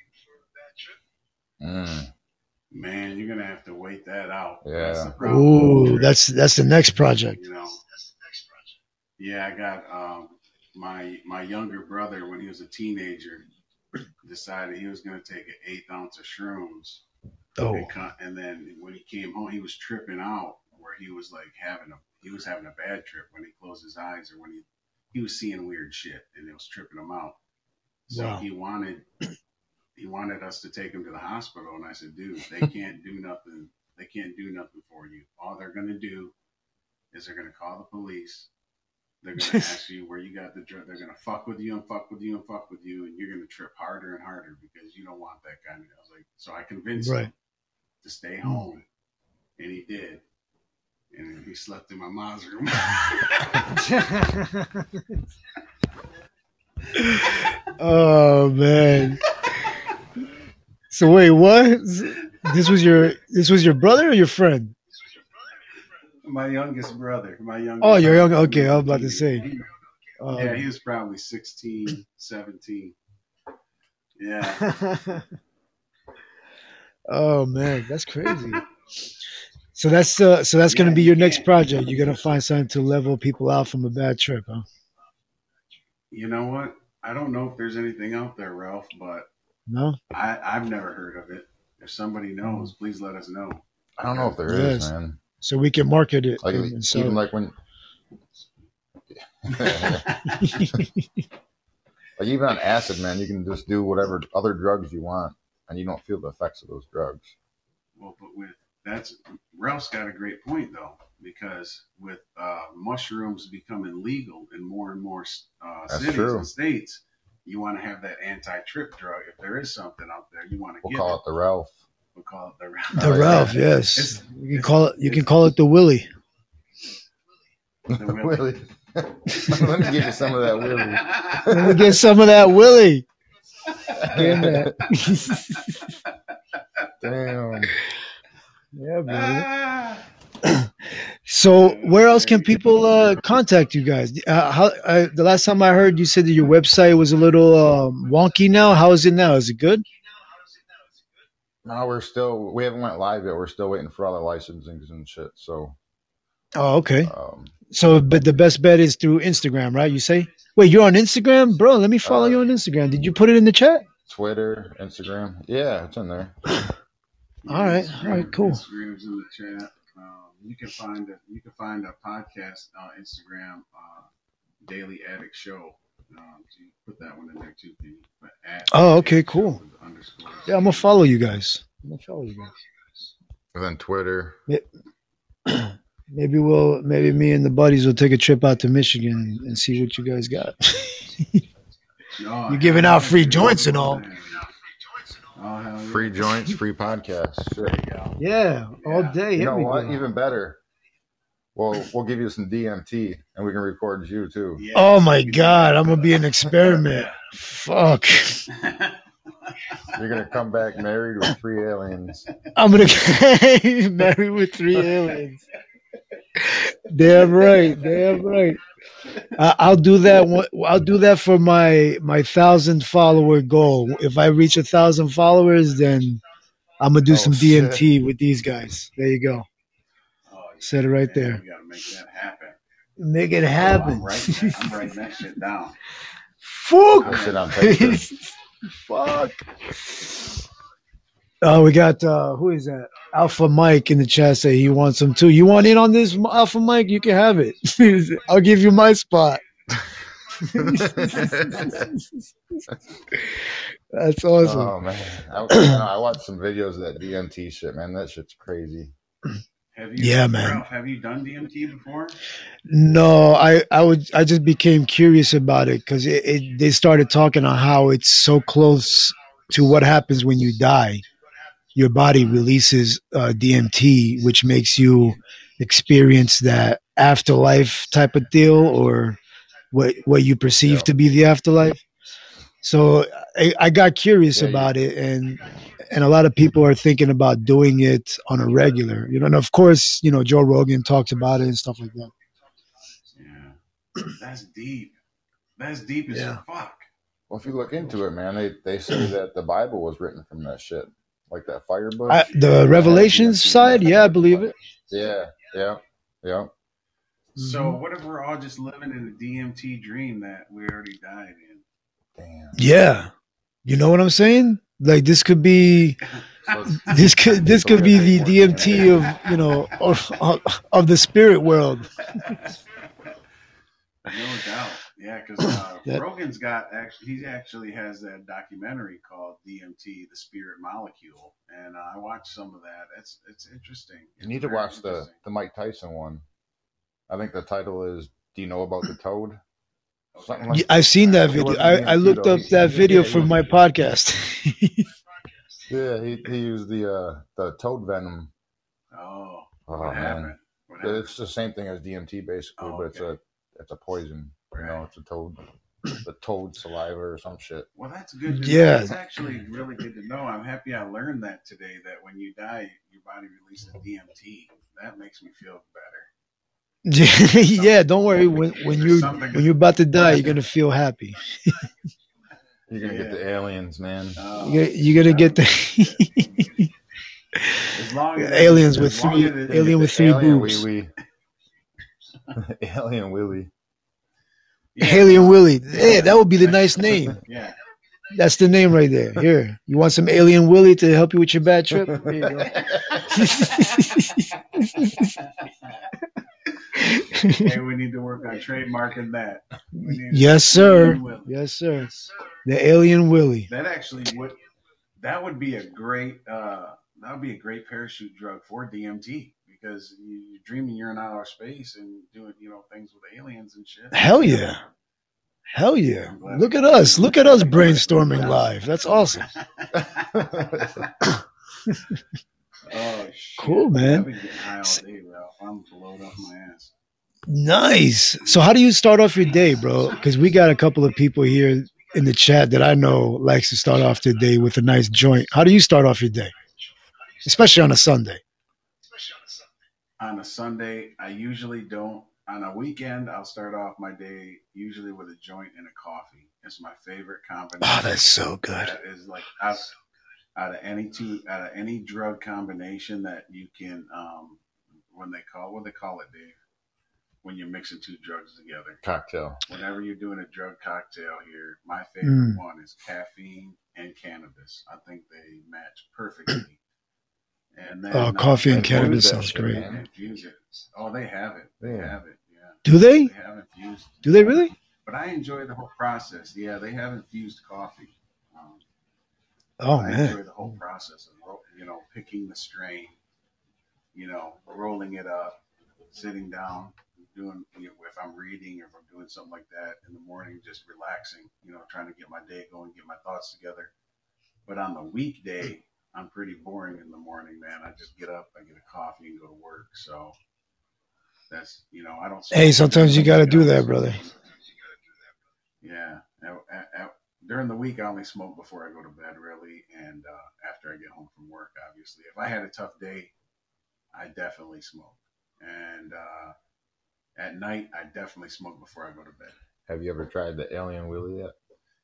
Mm. Man, you're gonna have to wait that out. Yeah. Ooh, that's that's the next project. You know. Yeah, I got um, my my younger brother when he was a teenager decided he was gonna take an eighth ounce of shrooms. Oh. And, cut, and then when he came home, he was tripping out where he was like having a he was having a bad trip when he closed his eyes or when he he was seeing weird shit and it was tripping him out. So wow. he wanted he wanted us to take him to the hospital, and I said, dude, they can't do nothing. They can't do nothing for you. All they're gonna do is they're gonna call the police. They're gonna ask you where you got the drug. They're gonna fuck with you and fuck with you and fuck with you, and you're gonna trip harder and harder because you don't want that kind of. I was like, so I convinced right. him to stay home, and he did. And he slept in my mom's room. Oh man. So wait, what? This was your this was your brother or your friend? My youngest brother. My youngest. Oh, you're young. brother, Okay, he I was was a about to teenager. say. He- yeah, Um, he was probably sixteen, seventeen. Yeah. oh man, that's crazy. So that's uh, so that's gonna Yeah, be you your next can't. project. You're gonna find something to level people out from a bad trip, huh? You know what? I don't know if there's anything out there, Ralph, but No. I, I've never heard of it. If somebody Mm. knows, please let us know. I don't know if there is, Yes. man. So we can market it Like and, and sell even it. like when, like even on acid, man, you can just do whatever other drugs you want, and you don't feel the effects of those drugs. Well, but with that's Ralph's got a great point though, because with uh, mushrooms becoming legal in more and more uh, That's cities true. and states, you want to have that anti-trip drug. If there is something out there, you want to We'll give call it. it the Ralph. We'll call it the Ralph. The Oh, yeah. Ralph, yes. It's- You can it's- call it. You can it's- call it the Willie. The Willie. Willie. Let me give you some of that Willie. Let me get some of that Willie. Get that. Damn. Yeah, brother. Ah. So where else can people uh, contact you guys? Uh, how uh, the last time I heard you said that your website was a little um, wonky now. How is it now? Is it good? No, we're still we haven't went live yet. We're still waiting for all the licensings and shit. So, Oh, okay. um, So, but the best bet is through Instagram, right? You say? Wait, you're on Instagram, bro? Let me follow Uh, you on Instagram. Did you put it in the chat? Twitter, Instagram, yeah, it's in there. All right, all right, cool. Instagram's in the chat. Um, you can find a you can find a podcast on uh, Instagram, uh, Daily Addict Show. Um, so you put that one in there too, P. But at Oh, okay, Addict Show cool. with underscores. Yeah, I'm gonna follow you guys. I'm gonna follow you guys. And then Twitter. Maybe we'll, maybe me and the buddies will take a trip out to Michigan and, and see what you guys got. No, You're giving hell out yeah, free dude. joints and all. Oh, hell yeah. Free joints, free podcasts. There Shit. you go. Yeah, all Yeah. day. You know what? everything. Even better. Well, we'll give you some D M T, and we can record you too. Yeah, Oh so my you can- God, I'm gonna be an experiment. Fuck. You're gonna come back married with three aliens. I'm gonna get married with three aliens. Damn right, damn right. I, I'll do that. one- I'll do that for my my thousand follower goal. If I reach a thousand followers, then I'm gonna do Oh, some shit. D M T with these guys. There you go. Oh, yeah, Set it right man, there. We gotta make that happen. Make it Oh, happen. I'm, writing that, I'm writing that shit down. Fuck. Put shit on paper. Fuck. Oh, we got uh who is that? Alpha Mike in the chat say he wants some too. You want in on this, Alpha Mike? You can have it. I'll give you my spot. That's awesome. Oh man, I, you know, I watched some videos of that D M T shit, man. That shit's crazy. Have you, Yeah, man. Ralph, have you done D M T before? No, I, I would I just became curious about it because it, it they started talking on how it's so close to what happens when you die. Your body releases uh, D M T, which makes you experience that afterlife type of deal, or what what you perceive Yeah. to be the afterlife. So I, I got curious Yeah, you- about it, and and a lot of people are thinking about doing it on a regular. You know, and of course, you know, Joe Rogan talks about it and stuff like that. Yeah. That's deep. That's deep as Yeah. fuck. Well, if you look into it, man, they they say that the Bible was written from that shit, like that fire bush. I, the Revelations side, yeah, I believe it. Yeah, yeah, yeah. So Mhm. what if we're all just living in a D M T dream that we already died in? Damn. Yeah, you know what I'm saying? Like this could be So, this could this So could we be gotta the take more D M T of you know of, of, of the spirit world. No doubt. Yeah, because uh, That- Rogan's got actually he actually has that documentary called D M T, the Spirit Molecule, and uh, I watched some of that. It's it's interesting. you It's need to very watch the interesting. the Mike Tyson one. I think the title is "Do you know about the toad?" Something like Yeah, I've seen that It video. wasn't I, D M T I looked though. up that He- video yeah, for he- my podcast. Yeah, he, he used the uh, the toad venom. Oh, Oh what man, happened? What happened? it's the same thing as D M T basically, Oh, but it's okay. a it's a poison. You know, Right. it's a toad. the toad saliva or some shit. Well, that's good to know. Yeah. That's actually really good to know. I'm happy I learned that today. That when you die, your body releases D M T. That makes me feel better. Yeah, don't worry. When when There's you something. when you're about to die, you're gonna feel happy. You're gonna get Yeah. the aliens, man. Oh, You're, you're gonna get that would the be good. As long as it aliens isn't, with as long three as it, You're gonna get alien with the three alien wee boobs. wee. Alien Willy. yeah, Alien no, Willie. yeah, Yeah, that would be the nice name. yeah. That's the name right there. Here, you want some Alien Willie to help you with your bad trip? Here you go. Hey, we need to work on trademarking that. We need Yes, a sir. Alien Willy. Yes, sir. The Alien Willie. That actually would that would be a great uh, that would be a great parachute drug for D M T because you, you're dreaming you're in outer space and doing you know things with aliens and shit. Hell yeah. Hell yeah. I'm glad Look I at got us. you. Look at us I'm glad I brainstorming got live. That's awesome. Oh shit! Cool, I've man. been getting high all day, Ralph. I'm blowed off my ass. Nice. So how do you start off your day, bro? Because we got a couple of people here in the chat that I know likes to start off their day with a nice joint. How do you start off your day? Especially on a Sunday. On a Sunday, I usually don't. On a weekend, I'll start off my day usually with a joint and a coffee. It's my favorite combination. Oh, that's so good. That is like out, out of any two, out of any drug combination that you can, um, when they call, what they call it, Dave, when you're mixing two drugs together. Cocktail. Whenever you're doing a drug cocktail here, my favorite Mm. one is caffeine and cannabis. I think they match perfectly. And then Oh, uh, coffee and They cannabis infuse that sounds shit, great. man. infuse it. Oh, they have it. They Yeah. have it. Yeah. Do they? They have infused. Do they really? But I enjoy the whole process. Yeah, they have infused coffee. Um, Oh, I man. enjoy the whole process of ro- you know picking the strain, you know, rolling it up, sitting down, doing you know, if I'm reading or if I'm doing something like that in the morning, just relaxing, you know, trying to get my day going, get my thoughts together. But on the weekday, I'm pretty boring in the morning, man. I just get up, I get a coffee, and go to work. So that's you know, I don't. Hey, sometimes you got to I do don't that, smoke. brother. Yeah. At- at- at- during the week, I only smoke before I go to bed, really, and uh, after I get home from work. Obviously, if I had a tough day, I definitely smoke, and uh, at night, I definitely smoke before I go to bed. Have you ever tried the Alien Willy yet?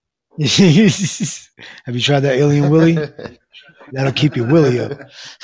Have you tried that Alien Willie? That'll keep your Willie up.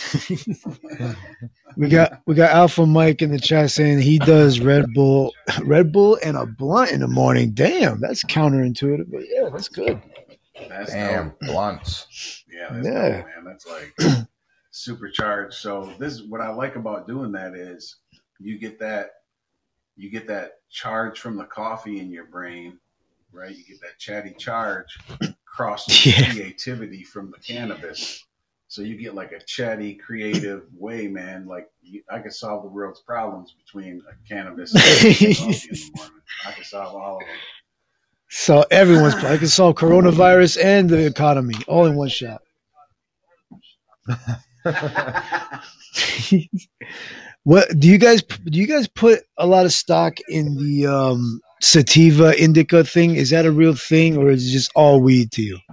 We got we got Alpha Mike in the chat saying he does Red Bull, Red Bull and a blunt in the morning. Damn, that's counterintuitive, but yeah, that's good. That's Damn, dope. blunts. Yeah, that's Yeah. dope, man. That's like supercharged. So this what I like about doing that is you get that you get that charge from the coffee in your brain, right? You get that chatty charge crossed with Yeah. creativity from the cannabis. So you get like a chatty, creative way, man. Like you, I could solve the world's problems between a cannabis and coffee in the morning. I could solve all of them. So everyone's I can solve coronavirus and the economy all in one shot. What do you guys do? You guys put a lot of stock in the um, sativa indica thing? Is that a real thing, or is it just all weed to you?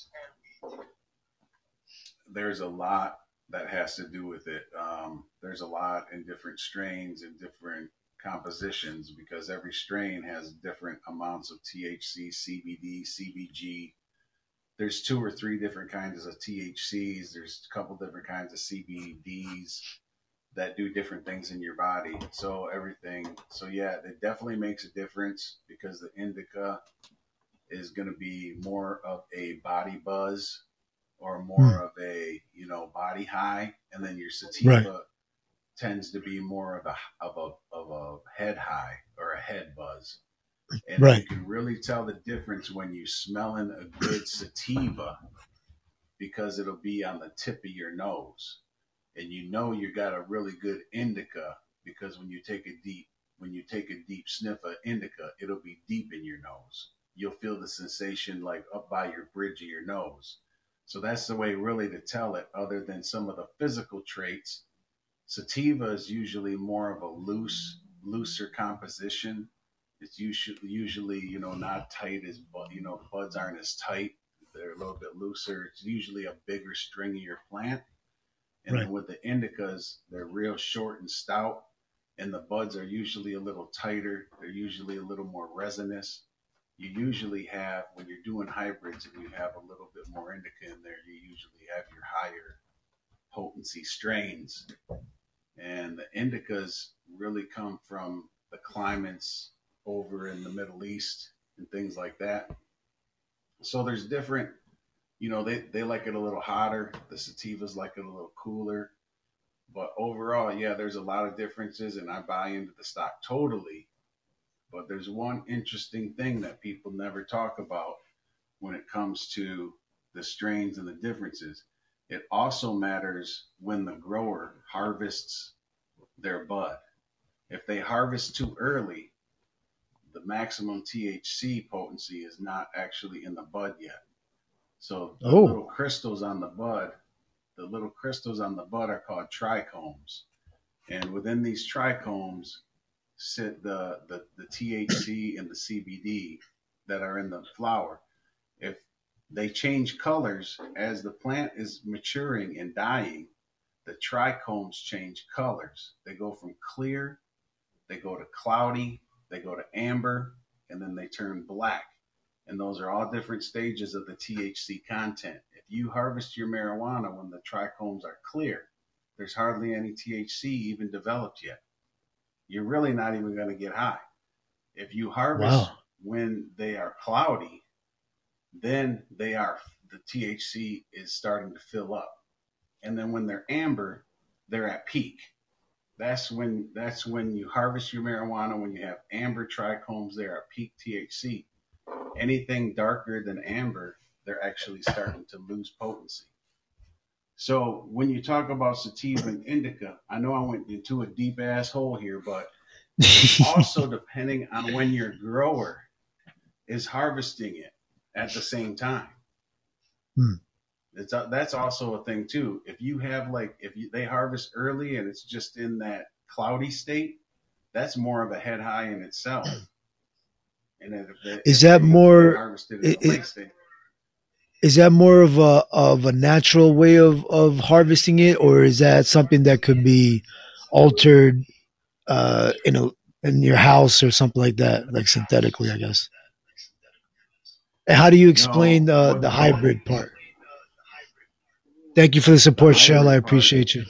There's a lot that has to do with it. Um, there's a lot in different strains and different compositions because every strain has different amounts of T H C, C B D, C B G. There's two or three different kinds of T H Cs. There's a couple different kinds of C B Ds that do different things in your body. So everything. So yeah, it definitely makes a difference because the indica is going to be more of a body buzz or more Hmm. of a, you know, body high. And then your sativa Right. tends to be more of a, of a, of a head high or a head buzz. And Right. you can really tell the difference when you're smelling a good sativa because it'll be on the tip of your nose. And you know you got a really good indica because when you take a deep when you take a deep sniff of indica, it'll be deep in your nose. You'll feel the sensation like up by your bridge of your nose. So that's the way really to tell it, other than some of the physical traits. Sativa is usually more of a loose, looser composition. It's usually usually you know not tight as bud. You know, the buds aren't as tight. They're a little bit looser. It's usually a bigger, stringier plant. And Right. then with the indicas, they're real short and stout, and the buds are usually a little tighter. They're usually a little more resinous. You usually have, when you're doing hybrids and you have a little bit more indica in there, you usually have your higher potency strains. And the indicas really come from the climates over in the Middle East and things like that. So there's different, you know, they, they like it a little hotter. The sativas like it a little cooler. But overall, yeah, there's a lot of differences, and I buy into the stock totally. But there's one interesting thing that people never talk about when it comes to the strains and the differences. It also matters when the grower harvests their bud. If they harvest too early, the maximum T H C potency is not actually in the bud yet. So the Oh, little crystals on the bud, the little crystals on the bud are called trichomes. And within these trichomes sit the, the, the T H C and the C B D that are in the flower. If they change colors as the plant is maturing and dying, the trichomes change colors. They go from clear, they go to cloudy, they go to amber, and then they turn black. And those are all different stages of the T H C content. If you harvest your marijuana when the trichomes are clear, there's hardly any T H C even developed yet. You're really not even going to get high. If you harvest wow. when they are cloudy, then they are the T H C is starting to fill up. And then when they're amber, they're at peak. That's when that's when you harvest your marijuana, when you have amber trichomes, they're at peak T H C. Anything darker than amber, they're actually starting to lose potency. So when you talk about sativa and indica, I know I went into a deep ass hole here, but it's also depending on when your grower is harvesting it at the same time. Hmm. It's a, that's also a thing too. If you have like if you, they harvest early and it's just in that cloudy state, that's more of a head high in itself. And then if they, Is if that they, they more? harvested in i- the i- late state, Is that more of a of a natural way of of harvesting it, or is that something that could be altered uh, in a in your house or something like that, like synthetically, I guess? And how do you explain no, uh, what the what hybrid part? Thank you for the the support, Shell. I hybrid part. appreciate you.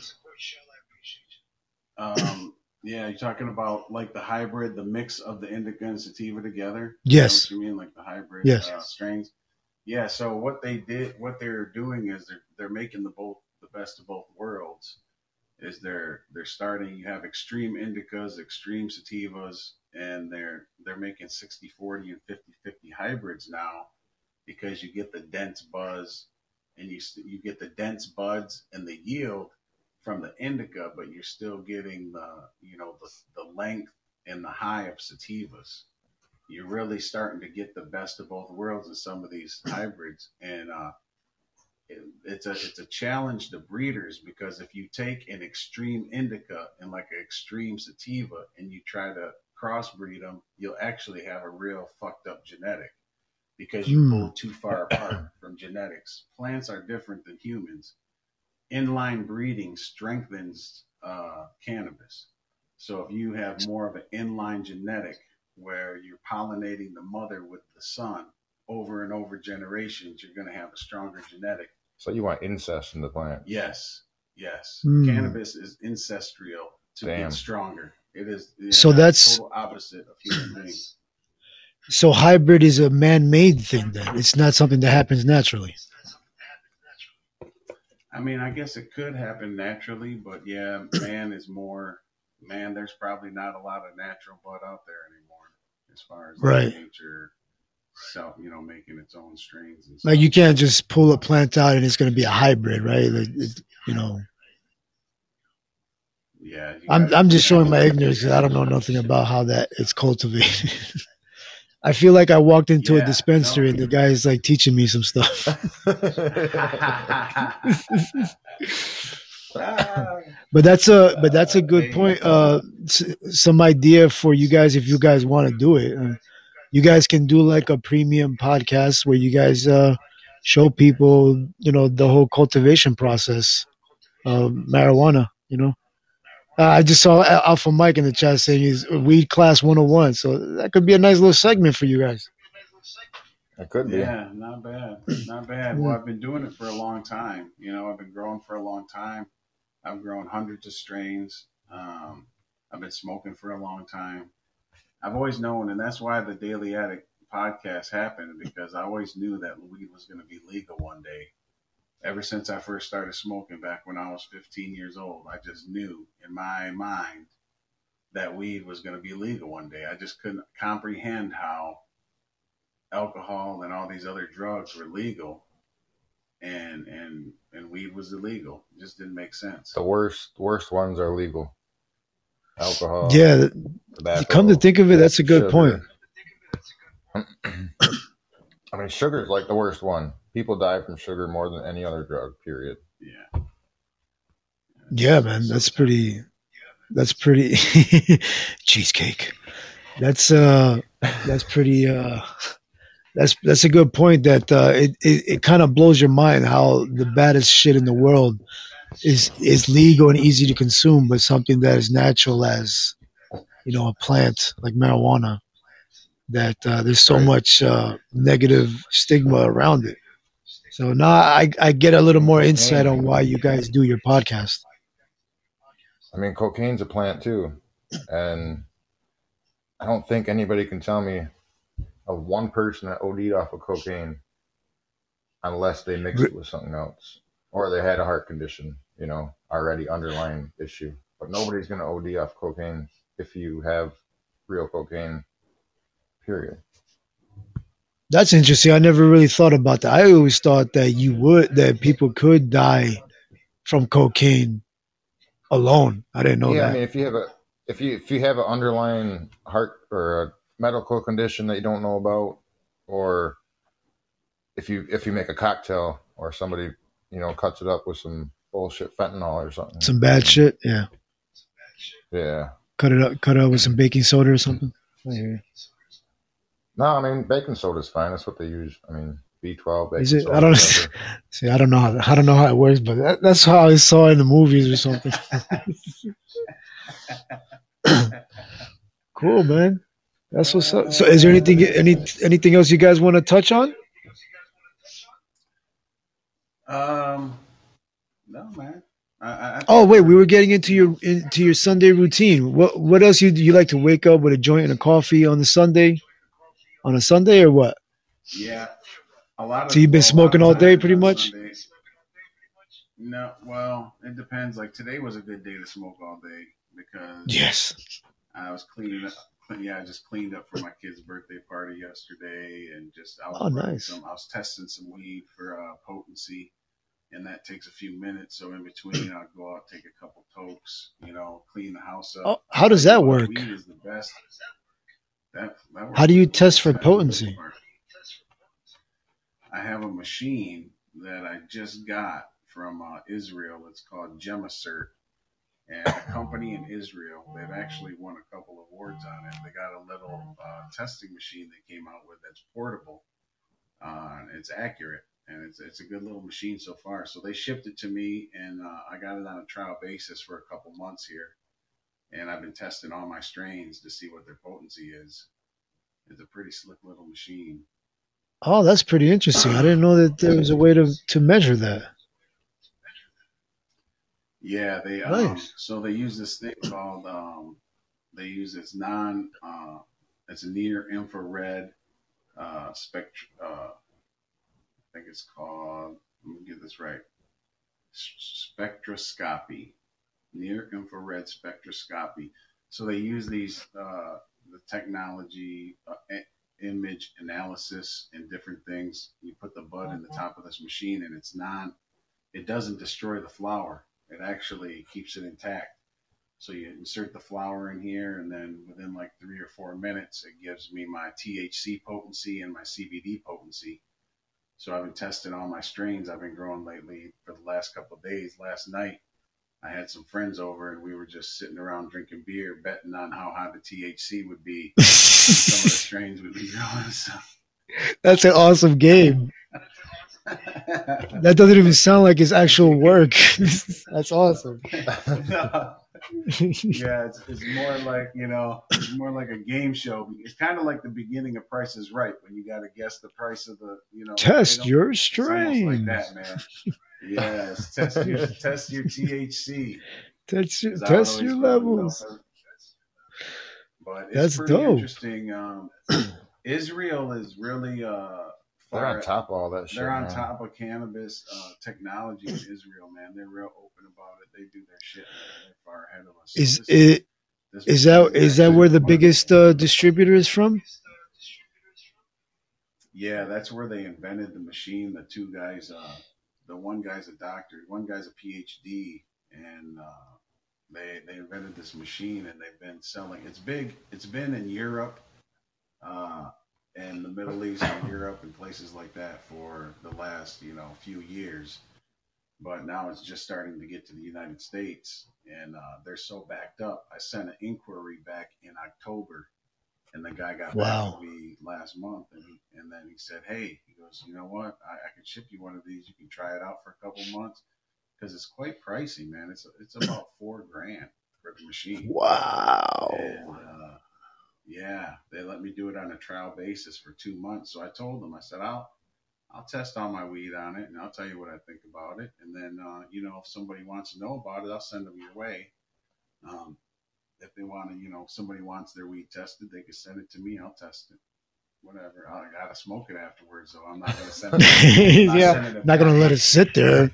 Um, yeah, you're talking about like the hybrid, the mix of the indica and sativa together. Is that what Yes, you mean, like the hybrid yes. uh, strains? Yeah. So what they did, what they're doing is they're they're making the both the best of both worlds. Is they're they're starting. You have extreme indicas, extreme sativas, and they're they're making sixty forty and fifty fifty hybrids now because you get the dense buzz and you you get the dense buds and the yield from the indica, but you're still getting the you know the, the length and the high of sativas. You're really starting to get the best of both worlds in some of these hybrids, and uh, it, it's a it's a challenge to breeders because if you take an extreme indica and like an extreme sativa and you try to crossbreed them, you'll actually have a real fucked up genetic because you Hmm. pull too far apart from genetics. Plants are different than humans. Inline breeding strengthens uh, cannabis. So if you have more of an inline genetic where you're pollinating the mother with the son over and over generations, you're going to have a stronger genetic. So you want incest in the plant? Yes, yes. Hmm. Cannabis is ancestral to Damn. get stronger. It is yeah, So that's total opposite of human beings. so hybrid is a man-made thing. Then it's not something that happens naturally. I mean, I guess it could happen naturally, but yeah, man is more man. There's probably not a lot of natural bud out there anymore, as far as like Right. nature, self, you know, making its own strains and Like stuff. you can't just pull a plant out and it's going to be a hybrid, right? Like, it's, you know, Yeah, you I'm gotta I'm you just gotta showing my look at the ignorance because I don't know genetics. nothing about how that it's cultivated. I feel like I walked into a Yeah, dispensary no. and the guy's like teaching me some stuff. That's Ah, But that's a but that's a there good you point. go. Uh, s- some idea for you guys if you guys want to do it. Uh, you guys can do like a premium podcast where you guys uh, show people, you know, the whole cultivation process of marijuana. You know, uh, I just saw Al- Alpha Mike in the chat saying he's weed class one oh one, so that could be a nice little segment for you guys. It could be. Yeah, not bad. Not bad. Well, Yeah. I've been doing it for a long time. You know, I've been growing for a long time. I've grown hundreds of strains. Um, I've been smoking for a long time. I've always known, and that's why the Daily Addict podcast happened, because I always knew that weed was going to be legal one day. Ever since I first started smoking back when I was fifteen years old, I just knew in my mind that weed was going to be legal one day. I just couldn't comprehend how alcohol and all these other drugs were legal and and and weed was illegal. It just didn't make sense. The worst worst ones are legal. Alcohol, Yeah, come to tobacco, think of it, that's a good point. sugar. I mean, sugar is like the worst one. People die from sugar more than any other drug. Period. Yeah, Yeah, it's, man, it's so that's terrible. pretty. That's pretty cheesecake. That's uh, that's pretty. Uh, that's that's a good point. That uh, it it, it kind of blows your mind how the baddest shit in the world is is legal and easy to consume, but something that is natural as you know a plant like marijuana. That uh, there's so Right. much uh, negative stigma around it. So now I I get a I little mean, more insight cocaine. on why you guys do your podcast. I mean, cocaine's a plant too, and I don't think anybody can tell me of one person that O D'd off of cocaine unless they mixed it with something else or they had a heart condition, you know, already underlying issue. But nobody's going to O D off cocaine if you have real cocaine, period. That's interesting. I never really thought about that. I always thought that you would that people could die from cocaine alone. I didn't know Yeah, I that. mean, if you have a if you if you have an underlying heart or a medical condition that you don't know about, or if you if you make a cocktail or somebody you know cuts it up with some bullshit fentanyl or something, Some bad then shit. Yeah. yeah. Cut it up. Cut it up with some baking soda or something. I hear you. No, I mean baking soda's fine. That's what they use. I mean B twelve, Is baking it? I soda, don't whatever. see. I don't know. How, I don't know how it works, but that, that's how I saw it in the movies or something. Cool, man. That's what's up. So, is there anything any anything else you guys want to touch on? Um, no, man. I, I I Oh, think wait, we we're, were getting into you your know, into your Sunday routine. What what else you do? You like to wake up with a joint and a coffee on the Sunday on a Sunday or what? yeah. A lot So of you've been well, a lot smoking of all day, times pretty on much. Sundays. No, well, it depends. Like today was a good day to smoke all day because Yes. I was cleaning up. Yeah, I just cleaned up for my kid's birthday party yesterday, and just I was Oh, running nice. some. I was testing some weed for uh, potency, and that takes a few minutes. So in between, I'll go out, take a couple tokes, you know, clean the house Oh, up. I how tell does you that what, work? weed is the best. That that How works do you really test well. for I tell you the best potency? part. I have a machine that I just got from uh, Israel. It's called Gemacert, and a company in Israel. They've actually won a couple of awards on it. They got a little uh, testing machine they came out with that's portable. Uh, it's accurate, and it's it's a good little machine so far. So they shipped it to me, and uh, I got it on a trial basis for a couple months here, and I've been testing all my strains to see what their potency is. It's a pretty slick little machine. Oh, that's pretty interesting. I didn't know that there was a way to to measure that. Yeah, they um Nice. so they use this thing called um they use this non uh it's a near infrared uh spect uh I think it's called, let me get this right, spectroscopy, near infrared spectroscopy. So they use these uh the technology, uh, image analysis and different things. You put the bud in the top of this machine, and it's non it doesn't destroy the flower. It actually keeps it intact. So you insert the flower in here, and then within like three or four minutes, it gives me my T H C potency and my C B D potency. So I've been testing all my strains I've been growing lately for the last couple of days. Last night, I had some friends over and we were just sitting around drinking beer, betting on how high the T H C would be and some of the strains would be growing. So. That's an awesome game. That doesn't even sound like it's actual work. That's awesome. Yeah, it's, it's more like, you know, it's more like a game show. It's kind of like the beginning of Price is Right when you got to guess the price of the, you know, Test item. your It's almost like strains. that, man. Yes, test your test your T H C. Test your, Is how it test always your goes, you know. levels. But it's That's pretty dope. interesting. Um, Israel is really uh, They're on far. top of all that shit. They're on man. top of cannabis uh, technology in Israel, man. They're real open about it. They do their shit. Man. They're far ahead of us. So Is this, it this is machine that is that actually where the one of biggest uh, distributor is from? Yeah, that's where they invented the machine. The two guys, uh, the one guy's a doctor, one guy's a PhD, and uh, they they invented this machine, and they've been selling. It's big. It's been in Europe, uh, and the Middle East, and Europe, and places like that for the last you know few years. But now it's just starting to get to the United States, and uh, they're so backed up. I sent an inquiry back in October. And the guy got Wow. back to me last month, and he, and then he said, "Hey, he goes, you know what? I, I can ship you one of these. You can try it out for a couple months because it's quite pricey, man. It's it's about four grand for the machine. Wow. And uh, yeah, they let me do it on a trial basis for two months. So I told them, I said, I'll I'll test all my weed on it, and I'll tell you what I think about it. And then uh, you know, if somebody wants to know about it, I'll send them your way. Um, if they want to, you know, if somebody wants their weed tested, they can send it to me. I'll test it. Whatever. I gotta smoke it afterwards, so I'm not gonna send it. I'm Yeah, sending it not gonna back. let it sit there.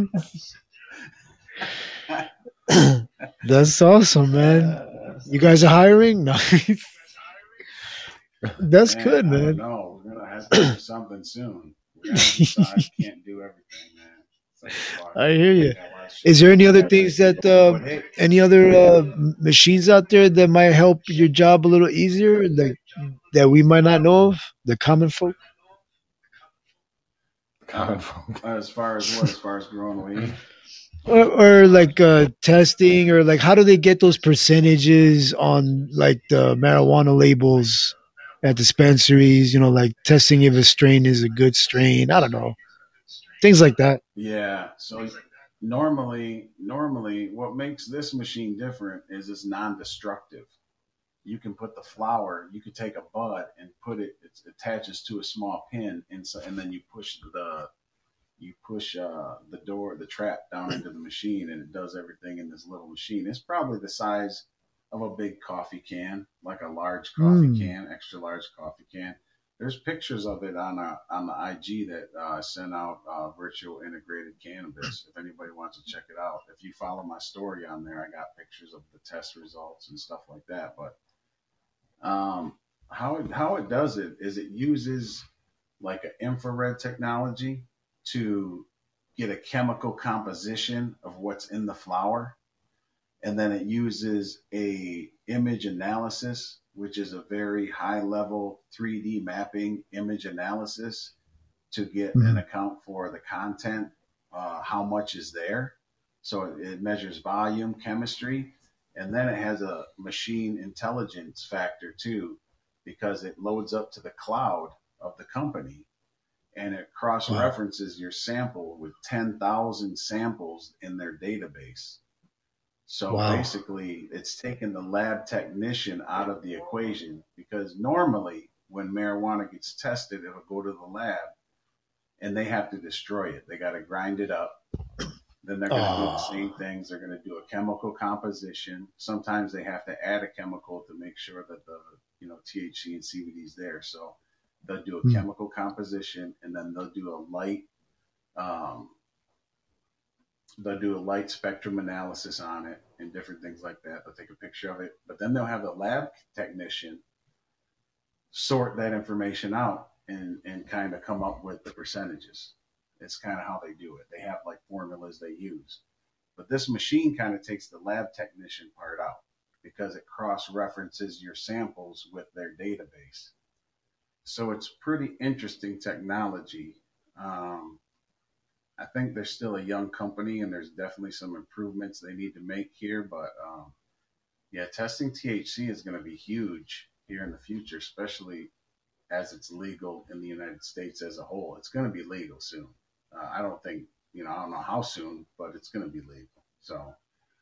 That's awesome, man. You guys are hiring? Nice. That's Man, good, I don't man. know. We're gonna have to do something soon. We gotta decide. Can't do everything, man. It's like a clock. I hear you. Got a lot of shit Is there to any do. other things that uh, But hey, any other uh, m- machines out there that might help your job a little easier, like that we might not know of, the common folk? Common uh, folk. as far as what? As far as growing weed? Or, or like uh, testing, or like how do they get those percentages on like the marijuana labels at dispensaries? You know, like testing if a strain is a good strain. I don't know, things like that. Yeah. So normally, normally, what makes this machine different is it's non-destructive. You can put the flower, you could take a bud and put it, it attaches to a small pin, and so, and then you push the, you push uh, the door, the trap down into the machine, and it does everything in this little machine. It's probably the size of a big coffee can, like a large coffee Mm. can, extra large coffee can. There's pictures of it on a, on the I G that uh, sent out uh, virtual integrated cannabis. If anybody wants to check it out, if you follow my story on there, I got pictures of the test results and stuff like that. But um, how it, how it does it is it uses like an infrared technology to get a chemical composition of what's in the flower, and then it uses a image analysis, which is a very high level three D mapping image analysis to get an Mhm. account for the content, uh, how much is there. So it, it measures volume, chemistry, and then it has a machine intelligence factor too, because it loads up to the cloud of the company and it cross Wow. references your sample with ten thousand samples in their database. So Wow. basically, it's taken the lab technician out of the equation because normally when marijuana gets tested, it'll go to the lab and they have to destroy it. They got to grind it up. Then they're going to do the Oh. same things. They're going to do a chemical composition. Sometimes they have to add a chemical to make sure that the you know T H C and C B D is there. So they'll do a Hmm. chemical composition and then they'll do a light um, they'll do a light spectrum analysis on it and different things like that. They'll take a picture of it, but then they'll have the lab technician sort that information out and and kind of come up with the percentages. It's kind of how they do it. They have like formulas they use, but this machine kind of takes the lab technician part out because it cross references your samples with their database. So it's pretty interesting technology. Um, I think they're still a young company, and there's definitely some improvements they need to make here. But um, yeah, testing T H C is going to be huge here in the future, especially as it's legal in the United States as a whole. It's going to be legal soon. Uh, I don't think, you know, I don't know how soon, but it's going to be legal. So,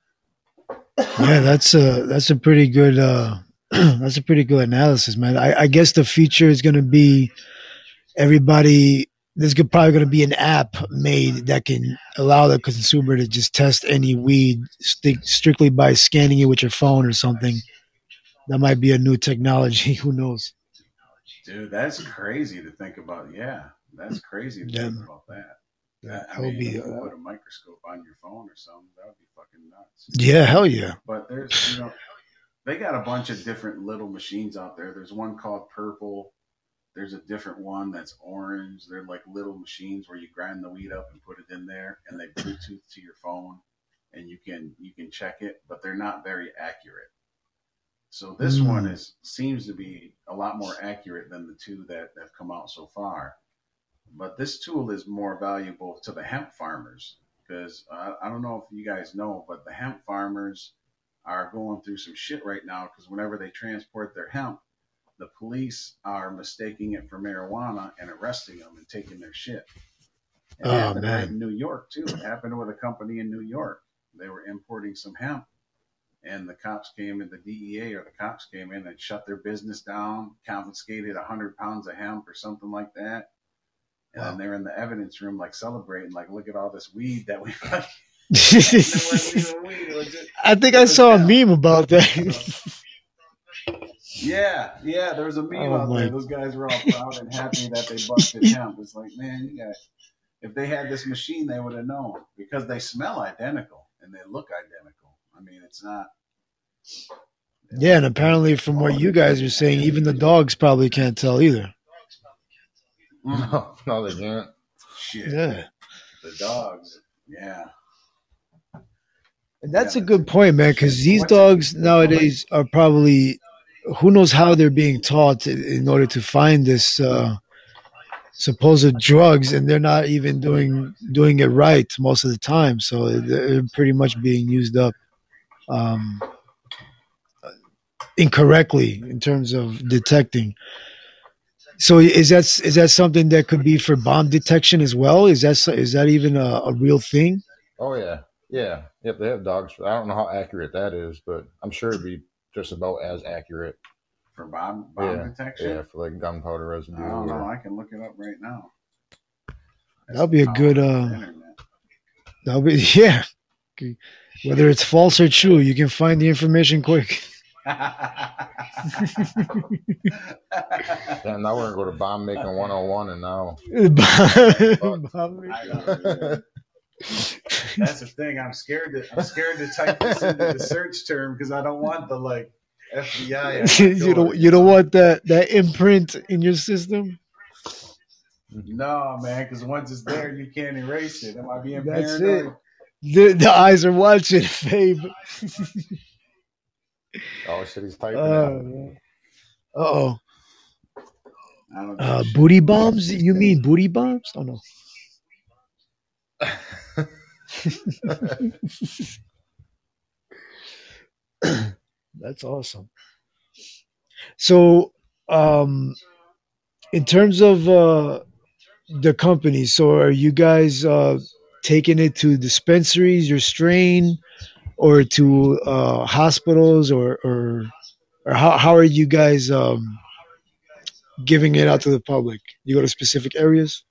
Yeah, that's a that's a pretty good uh, that's a pretty good analysis, man. I, I guess the future is going to be everybody. There's go- probably going to be an app made that can allow the consumer to just test any weed sti- strictly by scanning it with your phone or something. That might be a new technology. Who knows? dude, that's crazy to think about. Yeah, that's crazy to Yeah, think about that. that That I will mean, be. you can Uh, put a microscope on your phone or something. That would be fucking nuts. yeah, hell yeah. But there's, you know, they got a bunch of different little machines out there. There's one called Purple. There's a different one that's orange. They're like little machines where you grind the weed up and put it in there, and they Bluetooth to your phone, and you can you can check it, but they're not very accurate. So this one Mm. is seems to be a lot more accurate than the two that have come out so far. But this tool is more valuable to the hemp farmers because uh, I don't know if you guys know, but the hemp farmers are going through some shit right now because whenever they transport their hemp, the police are mistaking it for marijuana and arresting them and taking their shit. It Oh happened right man. in New York too. It happened with a company in New York. They were importing some hemp, and the cops came in, the D E A or the cops came in and shut their business down, confiscated a hundred pounds of hemp or something like that. And then Wow. they're in the evidence room, like celebrating, like, look at all this weed that we got. I And it wasn't even weed. It was just, think it I was saw a hemp. meme about So, that. yeah, yeah, there was a meme Oh out there. my. Those guys were all proud and happy that they busted hemp. It's like, man, you got, if they had this machine, they would have known because they smell identical and they look identical. I mean, it's not, Yeah, and the, apparently, the from what quality you is guys are saying, even the dogs probably can't tell either. mm, No, no, they can't. shit. Yeah, The dogs, yeah, and yeah, that's a the t- good point, man. shit. Because So these what's it? dogs nowadays are probably who knows how they're being taught in order to find this uh, supposed drugs, and they're not even doing doing it right most of the time. So they're pretty much being used up um, incorrectly in terms of detecting. So is that is that something that could be for bomb detection as well? Is that is that even a, a real thing? Oh yeah, yeah, yep. They have dogs. I don't know how accurate that is, but I'm sure it'd be just about as accurate. For bomb bomb Yeah, yeah, detection? for like gunpowder I residue don't know. or I can look it up right now. That's That'll the be a good. power of the Uh, internet. that'll be yeah. Whether it's false or true, you can find the information quick. damn. Now we're gonna go to bomb making one oh one, and now I know, dude. That's the thing. I'm scared to. I'm scared to type this into the search term because I don't want the like F B I at my you door. don't You you don't know? want that that imprint in your system. No, man. Because once it's there, you can't erase it. Am I being That's it. paranoid? The, the eyes are watching, babe. oh shit, he's typing Uh oh. I don't give a Uh, shit. booty bombs? You mean booty bombs? Oh no. it. That's awesome. So, um, in terms of uh, the company, so are you guys uh, taking it to dispensaries, your strain, or to uh, hospitals, or or or how how are you guys um, giving it out to the public? You go to specific areas.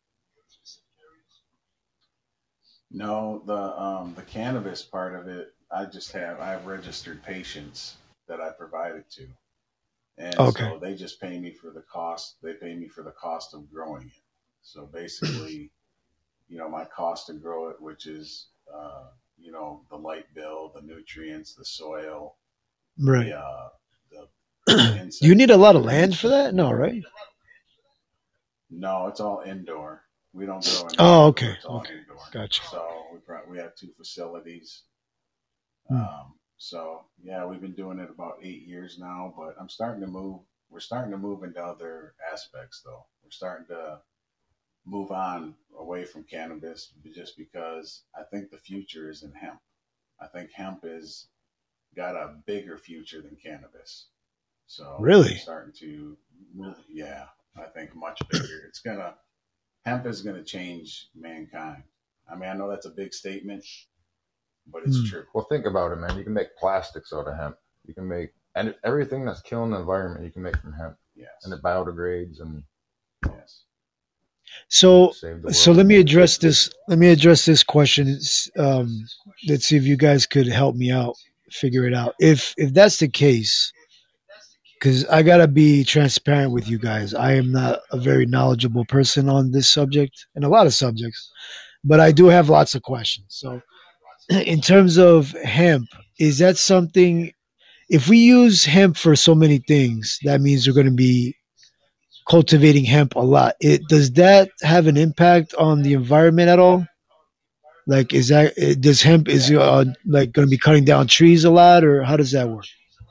No, the um the cannabis part of it, I just have I have registered patients that I provide it to. And Okay. so they just pay me for the cost. They pay me for the cost of growing it. So basically, you know, my cost to grow it, which is, uh, you know, the light bill, the nutrients, the soil, the Right. uh, the the Do you insect need a lot of filters and land for shit. that? No, right? No, it's all indoor. We don't grow anything Oh, outdoor. okay. It's all Okay. indoor. Gotcha. So we pro- we have two facilities. Hmm. Um, so yeah, we've been doing it about eight years now. But I'm starting to move. We're starting to move into other aspects, though. We're starting to move on away from cannabis just because I think the future is in hemp. I think hemp is got a bigger future than cannabis. So they're Really? starting to move. Yeah, I think much bigger. It's gonna hemp is gonna change mankind. I mean, I know that's a big statement, but it's Hmm. true. Well, think about it, man. You can make plastics out of hemp. You can make and everything that's killing the environment. You can make from hemp, and Yes, it biodegrades and yes, So, save the so world. let me address this. Let me address this question. It's, Um, let's see if you guys could help me out, figure it out. If if that's the case, because I gotta be transparent with you guys. I am not a very knowledgeable person on this subject and a lot of subjects, but I do have lots of questions. So, in terms of hemp, is that something? If we use hemp for so many things, that means we're going to be cultivating hemp a lot. It does that have an impact on the environment at all? Like, is that does hemp is yeah, uh, like going to be cutting down trees a lot, or how does that work?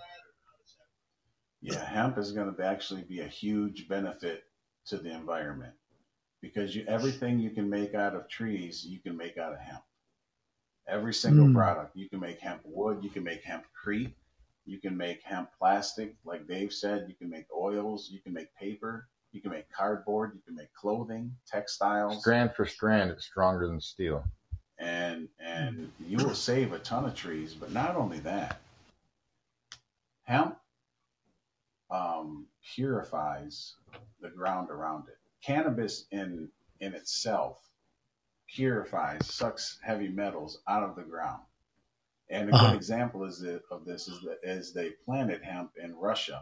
yeah. Hemp is going to actually be a huge benefit to the environment because you everything you can make out of trees, you can make out of hemp. Every single Mm. product. You can make hemp wood, you can make hempcrete, you can make hemp plastic, like Dave said, you can make oils, you can make paper, you can make cardboard, you can make clothing, textiles, Strand for strand, it's stronger than steel. and and you will save a ton of trees. But not only that, hemp um, purifies the ground around it. Cannabis in in itself purifies, sucks heavy metals out of the ground. And a good Uh-huh. example is that, of this is that is they planted hemp in Russia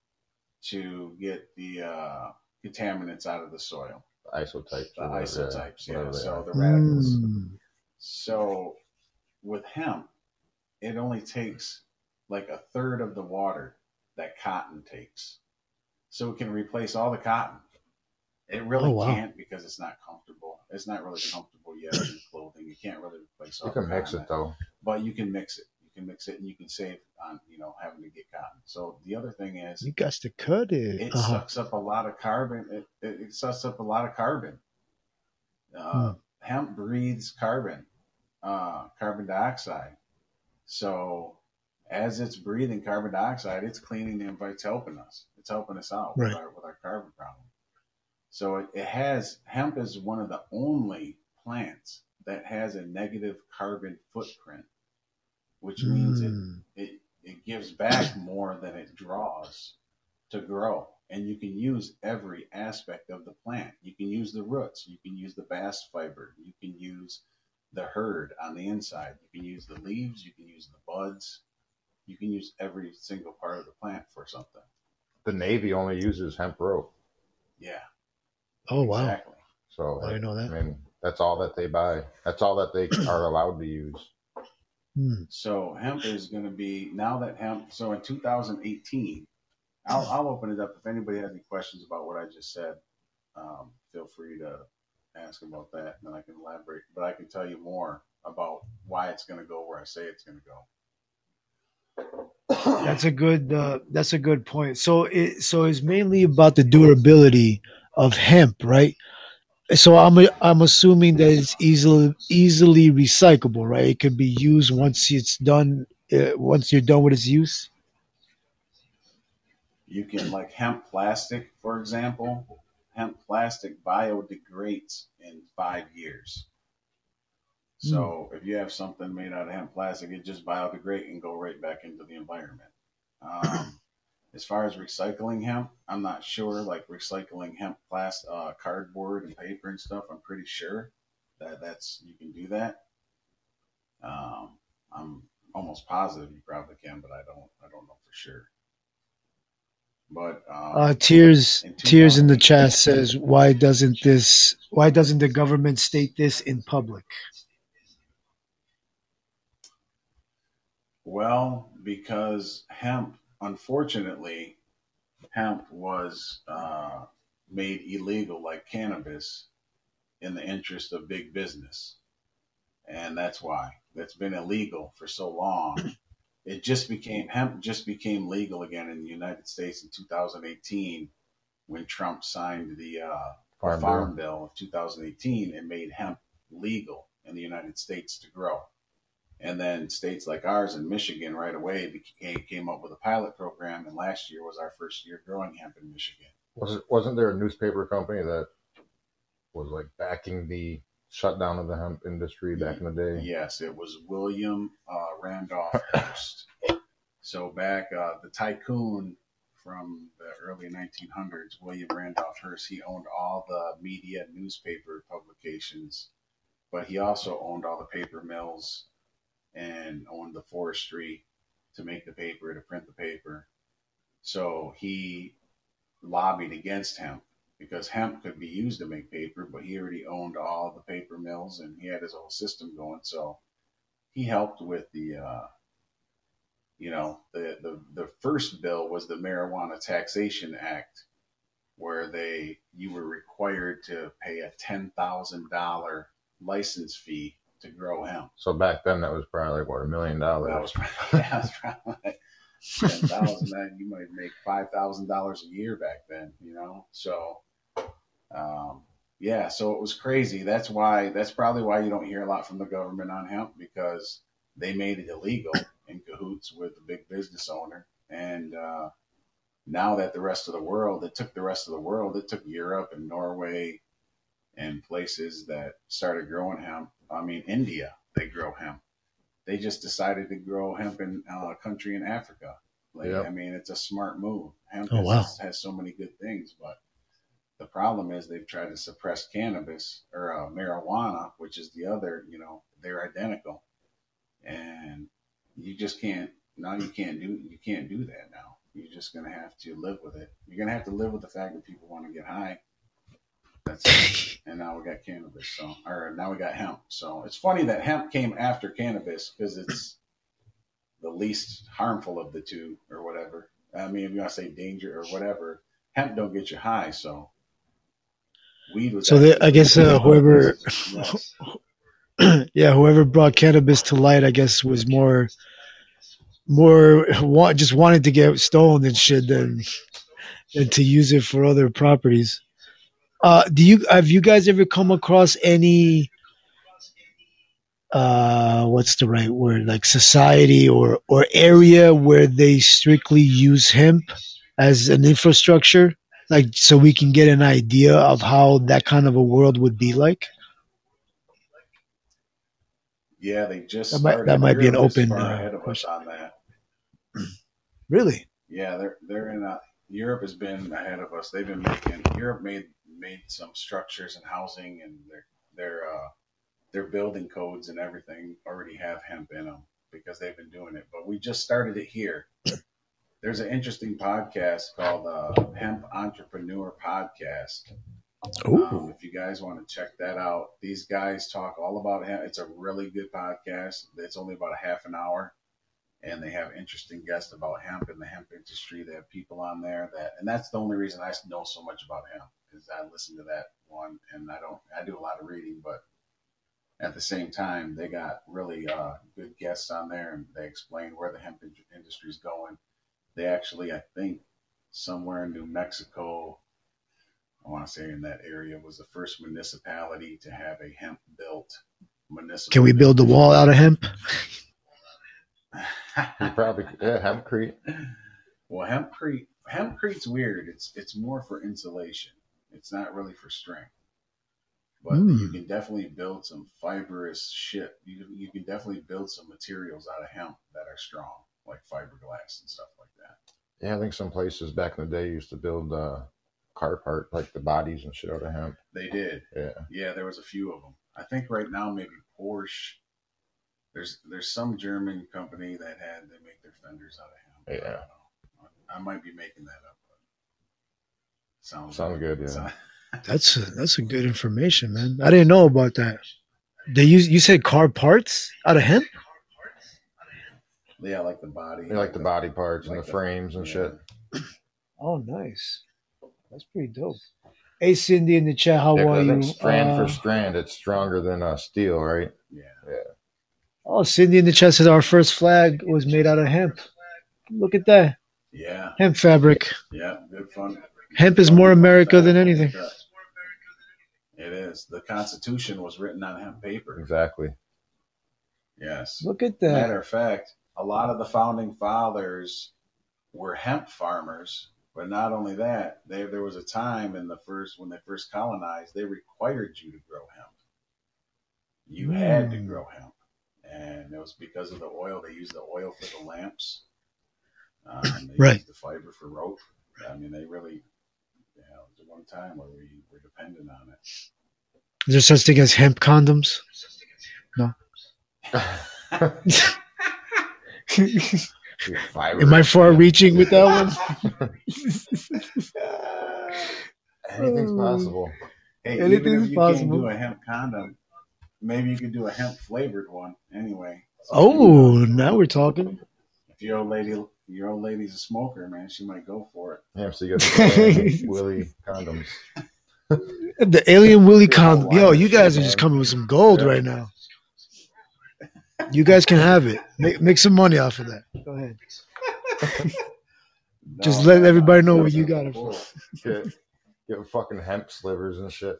to get the uh, contaminants out of the soil, The isotypes the or whatever, yeah, isotypes, yeah, whatever they so are. the radicals. Mm. So with hemp, it only takes like a third of the water that cotton takes. So it can replace all the cotton. It Oh really wow. can't because it's not comfortable. It's not really comfortable yet in clothing. You can't really replace You all the can mix cotton, it though. but you can mix it. You can mix it and you can save on, you know, having to get cotton. So the other thing is You got to cut it. it Uh-huh. sucks up a lot of carbon. It, it, it sucks up a lot of carbon. Uh, Mm. hemp breathes carbon, uh, carbon dioxide. So as it's breathing carbon dioxide, it's cleaning the environment. It's helping us. It's helping us out with Right. our with our carbon problem. So it, it has hemp is one of the only plants that has a negative carbon footprint, which means it Mm. it, it gives back more than it draws to grow. And you can use every aspect of the plant. You can use the roots, you can use the bast fiber, you can use the herd on the inside, you can use the leaves, you can use the buds, you can use every single part of the plant for something. The Navy only uses hemp rope, Yeah, Oh wow. exactly. so I like, didn't know I that. mean, that's all that they buy. That's all that they are allowed to use. Mm. So hemp is going to be now that hemp. So in two thousand eighteen, I'll, I'll open it up if anybody has any questions about what I just said. Um, feel free to ask about that, and then I can elaborate. But I can tell you more about why it's going to go where I say it's going to go. That's a good. Uh, that's a good point. So it so it's mainly about the durability of hemp, right? So I'm I'm assuming that it's easily easily recyclable, right? It could be used once it's done. Uh, once you're done with its use. You can like hemp plastic, for example. Hemp plastic biodegrades in five years. Mm. So if you have something made out of hemp plastic, it just biodegrade and go right back into the environment. Um, as far as recycling hemp, I'm not sure. Like recycling hemp plastic, uh, cardboard and paper and stuff, I'm pretty sure that that's you can do that. Um, I'm almost positive you probably can, but I don't. I don't know for sure. But Uh, um, tears in tears in the chat two thousand eighteen, says, why doesn't this? Why doesn't the government state this in public? well, because hemp, unfortunately, hemp was uh, made illegal like cannabis in the interest of big business. And that's why that's been illegal for so long. It just became hemp just became legal again in the United States in two thousand eighteen when Trump signed the uh, Farm, Farm Bill. Bill of two thousand eighteen, it made hemp legal in the United States to grow. And then states like ours in Michigan right away became, came up with a pilot program, and last year was our first year growing hemp in Michigan. Was it, wasn't there a newspaper company that was like backing the shutdown of the hemp industry back in the day? Yes, it was William uh, Randolph Hearst. So back, uh, the tycoon from the early nineteen hundreds, William Randolph Hearst, he owned all the media newspaper publications, but he also owned all the paper mills and owned the forestry to make the paper, to print the paper. So he lobbied against hemp because hemp could be used to make paper, but he already owned all the paper mills and he had his whole system going. So he helped with the, uh, you know, the, the, the first bill was the Marijuana Taxation Act, where they, you were required to pay a ten thousand dollars license fee to grow hemp. So back then, that was probably like, what, a million dollars? That was probably, yeah, that was probably like ten thousand dollars. You might make five thousand dollars a year back then, you know? So, um, yeah, so it was crazy. That's why, that's probably why you don't hear a lot from the government on hemp, because they made it illegal in cahoots with the big business owner. And uh, now that the rest of the world, it took the rest of the world, it took Europe and Norway and places that started growing hemp. I mean, India, they grow hemp. They just decided to grow hemp in uh, a country in Africa. Like, Yep. I mean, it's a smart move. Hemp Oh, has, wow. has so many good things, but the problem is they've tried to suppress cannabis or uh, marijuana, which is the other, you know, they're identical. And you just can't, now you can't do, you can't do that now. You're just going to have to live with it. You're going to have to live with the fact that people want to get high. That's it. And now we got cannabis. So, or now we got hemp. So it's funny that hemp came after cannabis because it's the least harmful of the two or whatever. I mean, if you want to say danger or whatever, hemp don't get you high. So weed was. So they, actually- I guess uh, whoever, Yes. yeah, whoever brought cannabis to light, I guess, was more, more wa- just wanted to get stoned and shit than, than to use it for other properties. Uh, do you have you guys ever come across any, uh, what's the right word, like society or or area where they strictly use hemp as an infrastructure, like so we can get an idea of how that kind of a world would be like? Yeah, they just That might- started. that might be an Europe is open, far uh, ahead of us question. on that. Really? Yeah, they're they're in a Europe has been ahead of us. They've been making Europe made made some structures and housing, and their their uh, their building codes and everything already have hemp in them because they've been doing it. But we just started it here. There's an interesting podcast called uh, Hemp Entrepreneur Podcast. Um, if you guys want to check that out, these guys talk all about hemp. It's a really good podcast. It's only about a half an hour. And they have interesting guests about hemp and the hemp industry. They have people on there that, and that's the only reason I know so much about hemp is I listen to that one, and I don't, I do a lot of reading, but at the same time, they got really uh, good guests on there, and they explain where the hemp in- industry is going. They actually, I think, somewhere in New Mexico, I want to say in that area, was the first municipality to have a hemp-built municipal. Can we build a wall out of hemp? You probably, yeah, hempcrete. Well, hempcrete, hempcrete's weird. It's it's more for insulation. It's not really for strength. But Mm. you can definitely build some fibrous shit. You you can definitely build some materials out of hemp that are strong, like fiberglass and stuff like that. Yeah, I think some places back in the day used to build uh, car part, like the bodies and shit out of hemp. They did. Yeah. Yeah, there was a few of them. I think right now maybe Porsche. There's there's some German company that had they make their fenders out of hemp. Yeah. I don't know. I might be making that up. But sounds Sounds good, yeah. Sound- That's a, that's a good information, man. I didn't know about that. They use you said car parts out of hemp? yeah, like the body. They like the body parts and like the frames and yeah. shit. Oh, nice. That's pretty dope. Hey, Cindy in the chat, how Yeah, 'cause are I you? think strand Uh, for strand, it's stronger than uh, steel, right? Yeah. oh, Cindy in the chat says our first flag was made out of hemp. Look at that. Yeah. Hemp fabric. Yeah. Good fun. Hemp is Fun- more fun America fact. than anything. It is. The Constitution was written on hemp paper. Exactly. Yes. Look at that. Matter of fact, a lot of the founding fathers were hemp farmers, but not only that, they, there was a time in the first when they first colonized, they required you to grow hemp. You mm. had to grow hemp, and it was because of the oil. They used the oil for the lamps. Um, they right. used the fiber for rope. I mean, they really, you know, there was one time where we were dependent on it. Is there such thing as hemp condoms? No. Am I far reaching with that one? Anything's possible. Hey, Anything's even if you possible. can't do a hemp condom, maybe you could do a hemp flavored one anyway. So oh, you know, now we're talking. If your old lady, your old lady's a smoker, man, she might go for it. Yeah, so you got the Willy condoms. The alien Willy condom. Yo, you guys are just coming with some gold yeah. right now. You guys can have it. Make, make some money off of that. Go ahead. no, just let everybody know where you got it from. Get, get fucking hemp slivers and shit.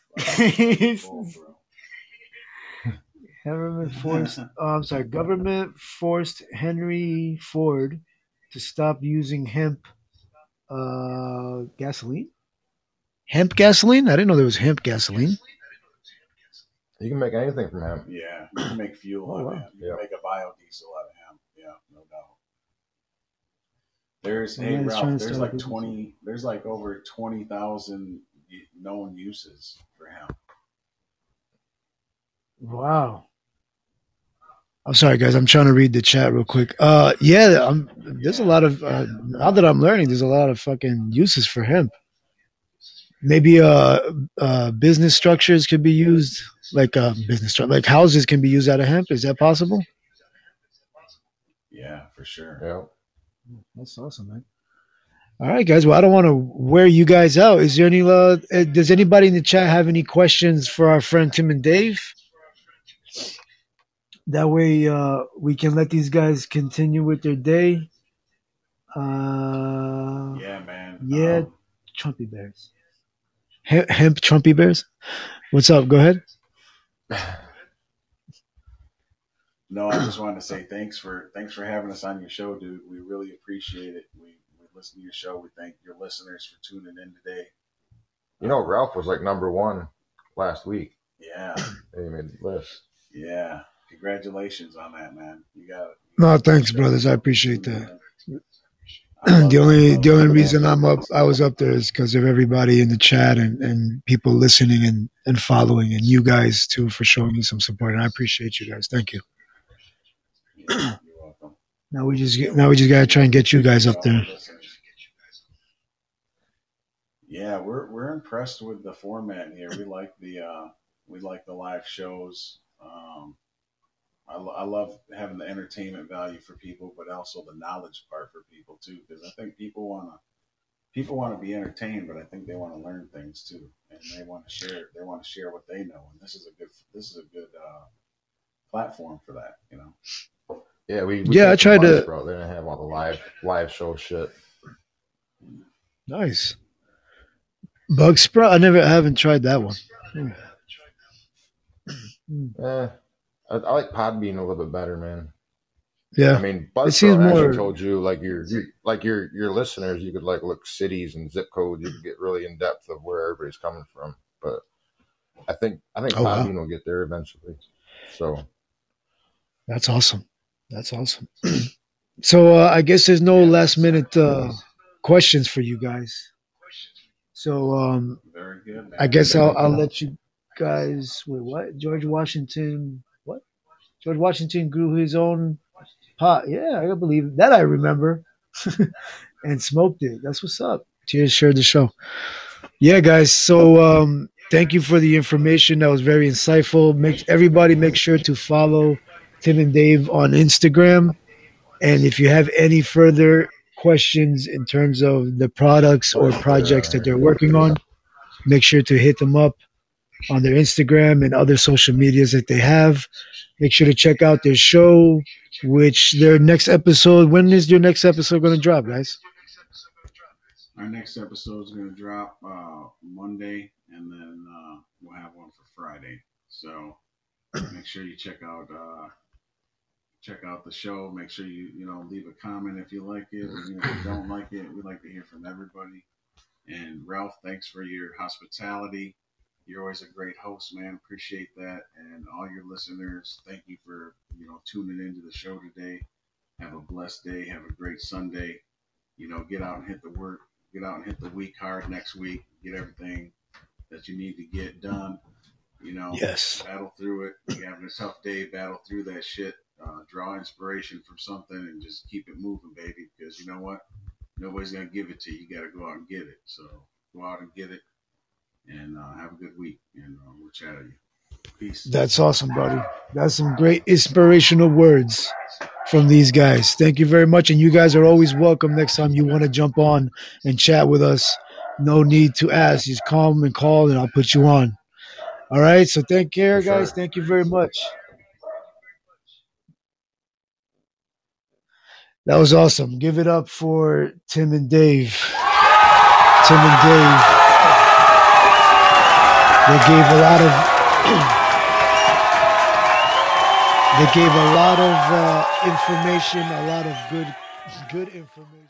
Government forced. Oh, I'm sorry. Government forced Henry Ford to stop using hemp uh, gasoline. Hemp gasoline? I didn't know there was hemp gasoline. You can make anything from hemp. Yeah, you can make fuel oh, out of wow. hemp. You yep. can make a biodiesel out of hemp. Yeah, no doubt. There's well, hey Ralph. There's like twenty. There's like over twenty thousand known uses for hemp. Wow. I'm sorry, guys. I'm trying to read the chat real quick. Uh, yeah, I'm, there's a lot of. Uh, now that I'm learning, there's a lot of fucking uses for hemp. Maybe uh, uh, business structures could be used, like uh, business like houses can be used out of hemp. Is that possible? Yeah, for sure. Yeah, that's awesome, man. All right, guys. Well, I don't want to wear you guys out. Is there any? Uh, does anybody in the chat have any questions for our friend Tim and Dave? That way, uh, we can let these guys continue with their day. Uh, yeah, man. Yeah, um, Trumpy Bears. Hemp Trumpy Bears. What's up? Go ahead. No, I just wanted to say thanks for thanks for having us on your show, dude. We really appreciate it. We we listen to your show. We thank your listeners for tuning in today. You know, Ralph was like number one last week. Yeah, he made the list. Yeah, congratulations on that, man. You got it. No, thanks, brothers. I appreciate that. The only the only reason I'm up I was up there is because of everybody in the chat and, and people listening and, and following, and you guys too for showing me some support, and I appreciate you guys. Thank you. Yeah, you're welcome. Now we just get, now we just gotta try and get you guys up there. Yeah, we're we're impressed with the format here. We like the uh, we like the live shows. Um, I, I love having the entertainment value for people, but also the knowledge part for people too, because I think people want to people want to be entertained, but I think they want to learn things too, and they want to share they want to share what they know, and this is a good this is a good uh, platform for that, you know. Yeah, we, we yeah I tried to. Bro, they didn't have all the live live show shit. Nice. Bug Sprout. I never I haven't tried that one. Eh. I, I like Podbean a little bit better, man. Yeah, I mean, Buzzsprout actually told you like your, your like your your listeners, you could like look cities and zip codes. You could get really in depth of where everybody's coming from. But I think I think oh, Podbean wow. will get there eventually. So that's awesome. That's awesome. So uh, I guess there's no last minute uh, questions for you guys. So um, very good. Man. I guess I'll I'll let you guys. Wait, what? George Washington. What? George Washington grew his own pot. Yeah, I believe it. That. I remember, and smoked it. That's what's up. Cheers, shared the show. Yeah, guys. So um, thank you for the information. That was very insightful. Make everybody make sure to follow Tim and Dave on Instagram. And if you have any further questions in terms of the products or projects that they're working on, make sure to hit them up on their Instagram and other social medias that they have. Make sure to check out their show, which their next episode, when is your next episode going to drop, guys? our next episode is going to drop uh, Monday, and then uh, we'll have one for Friday. So make sure you check out uh, check out the show. Make sure you you know leave a comment if you like it, or even if you don't like it. We like to hear from everybody. And Ralph, thanks for your hospitality. You're always a great host, man. Appreciate that. And all your listeners, thank you for you know tuning into the show today. Have a blessed day. Have a great Sunday. You know, get out and hit the work. Get out and hit the week hard next week. Get everything that you need to get done. You know, Yes. battle through it. You're having a tough day. Battle through that shit. Uh, draw inspiration from something and just keep it moving, baby. Because you know what? Nobody's gonna give it to you. You got to go out and get it. So go out and get it, and uh, have a good week. And uh, we'll chat at you. Peace. That's awesome, buddy. That's some great inspirational words from these guys. Thank you very much. And you guys are always welcome next time you want to jump on and chat with us. No need to ask. Just come and call, and I'll put you on. All right. So take care, For sure. guys. Thank you very much. That was awesome. Give it up for Tim and Dave. Tim and Dave. They gave a lot of they gave a lot of uh, information, a lot of good good information.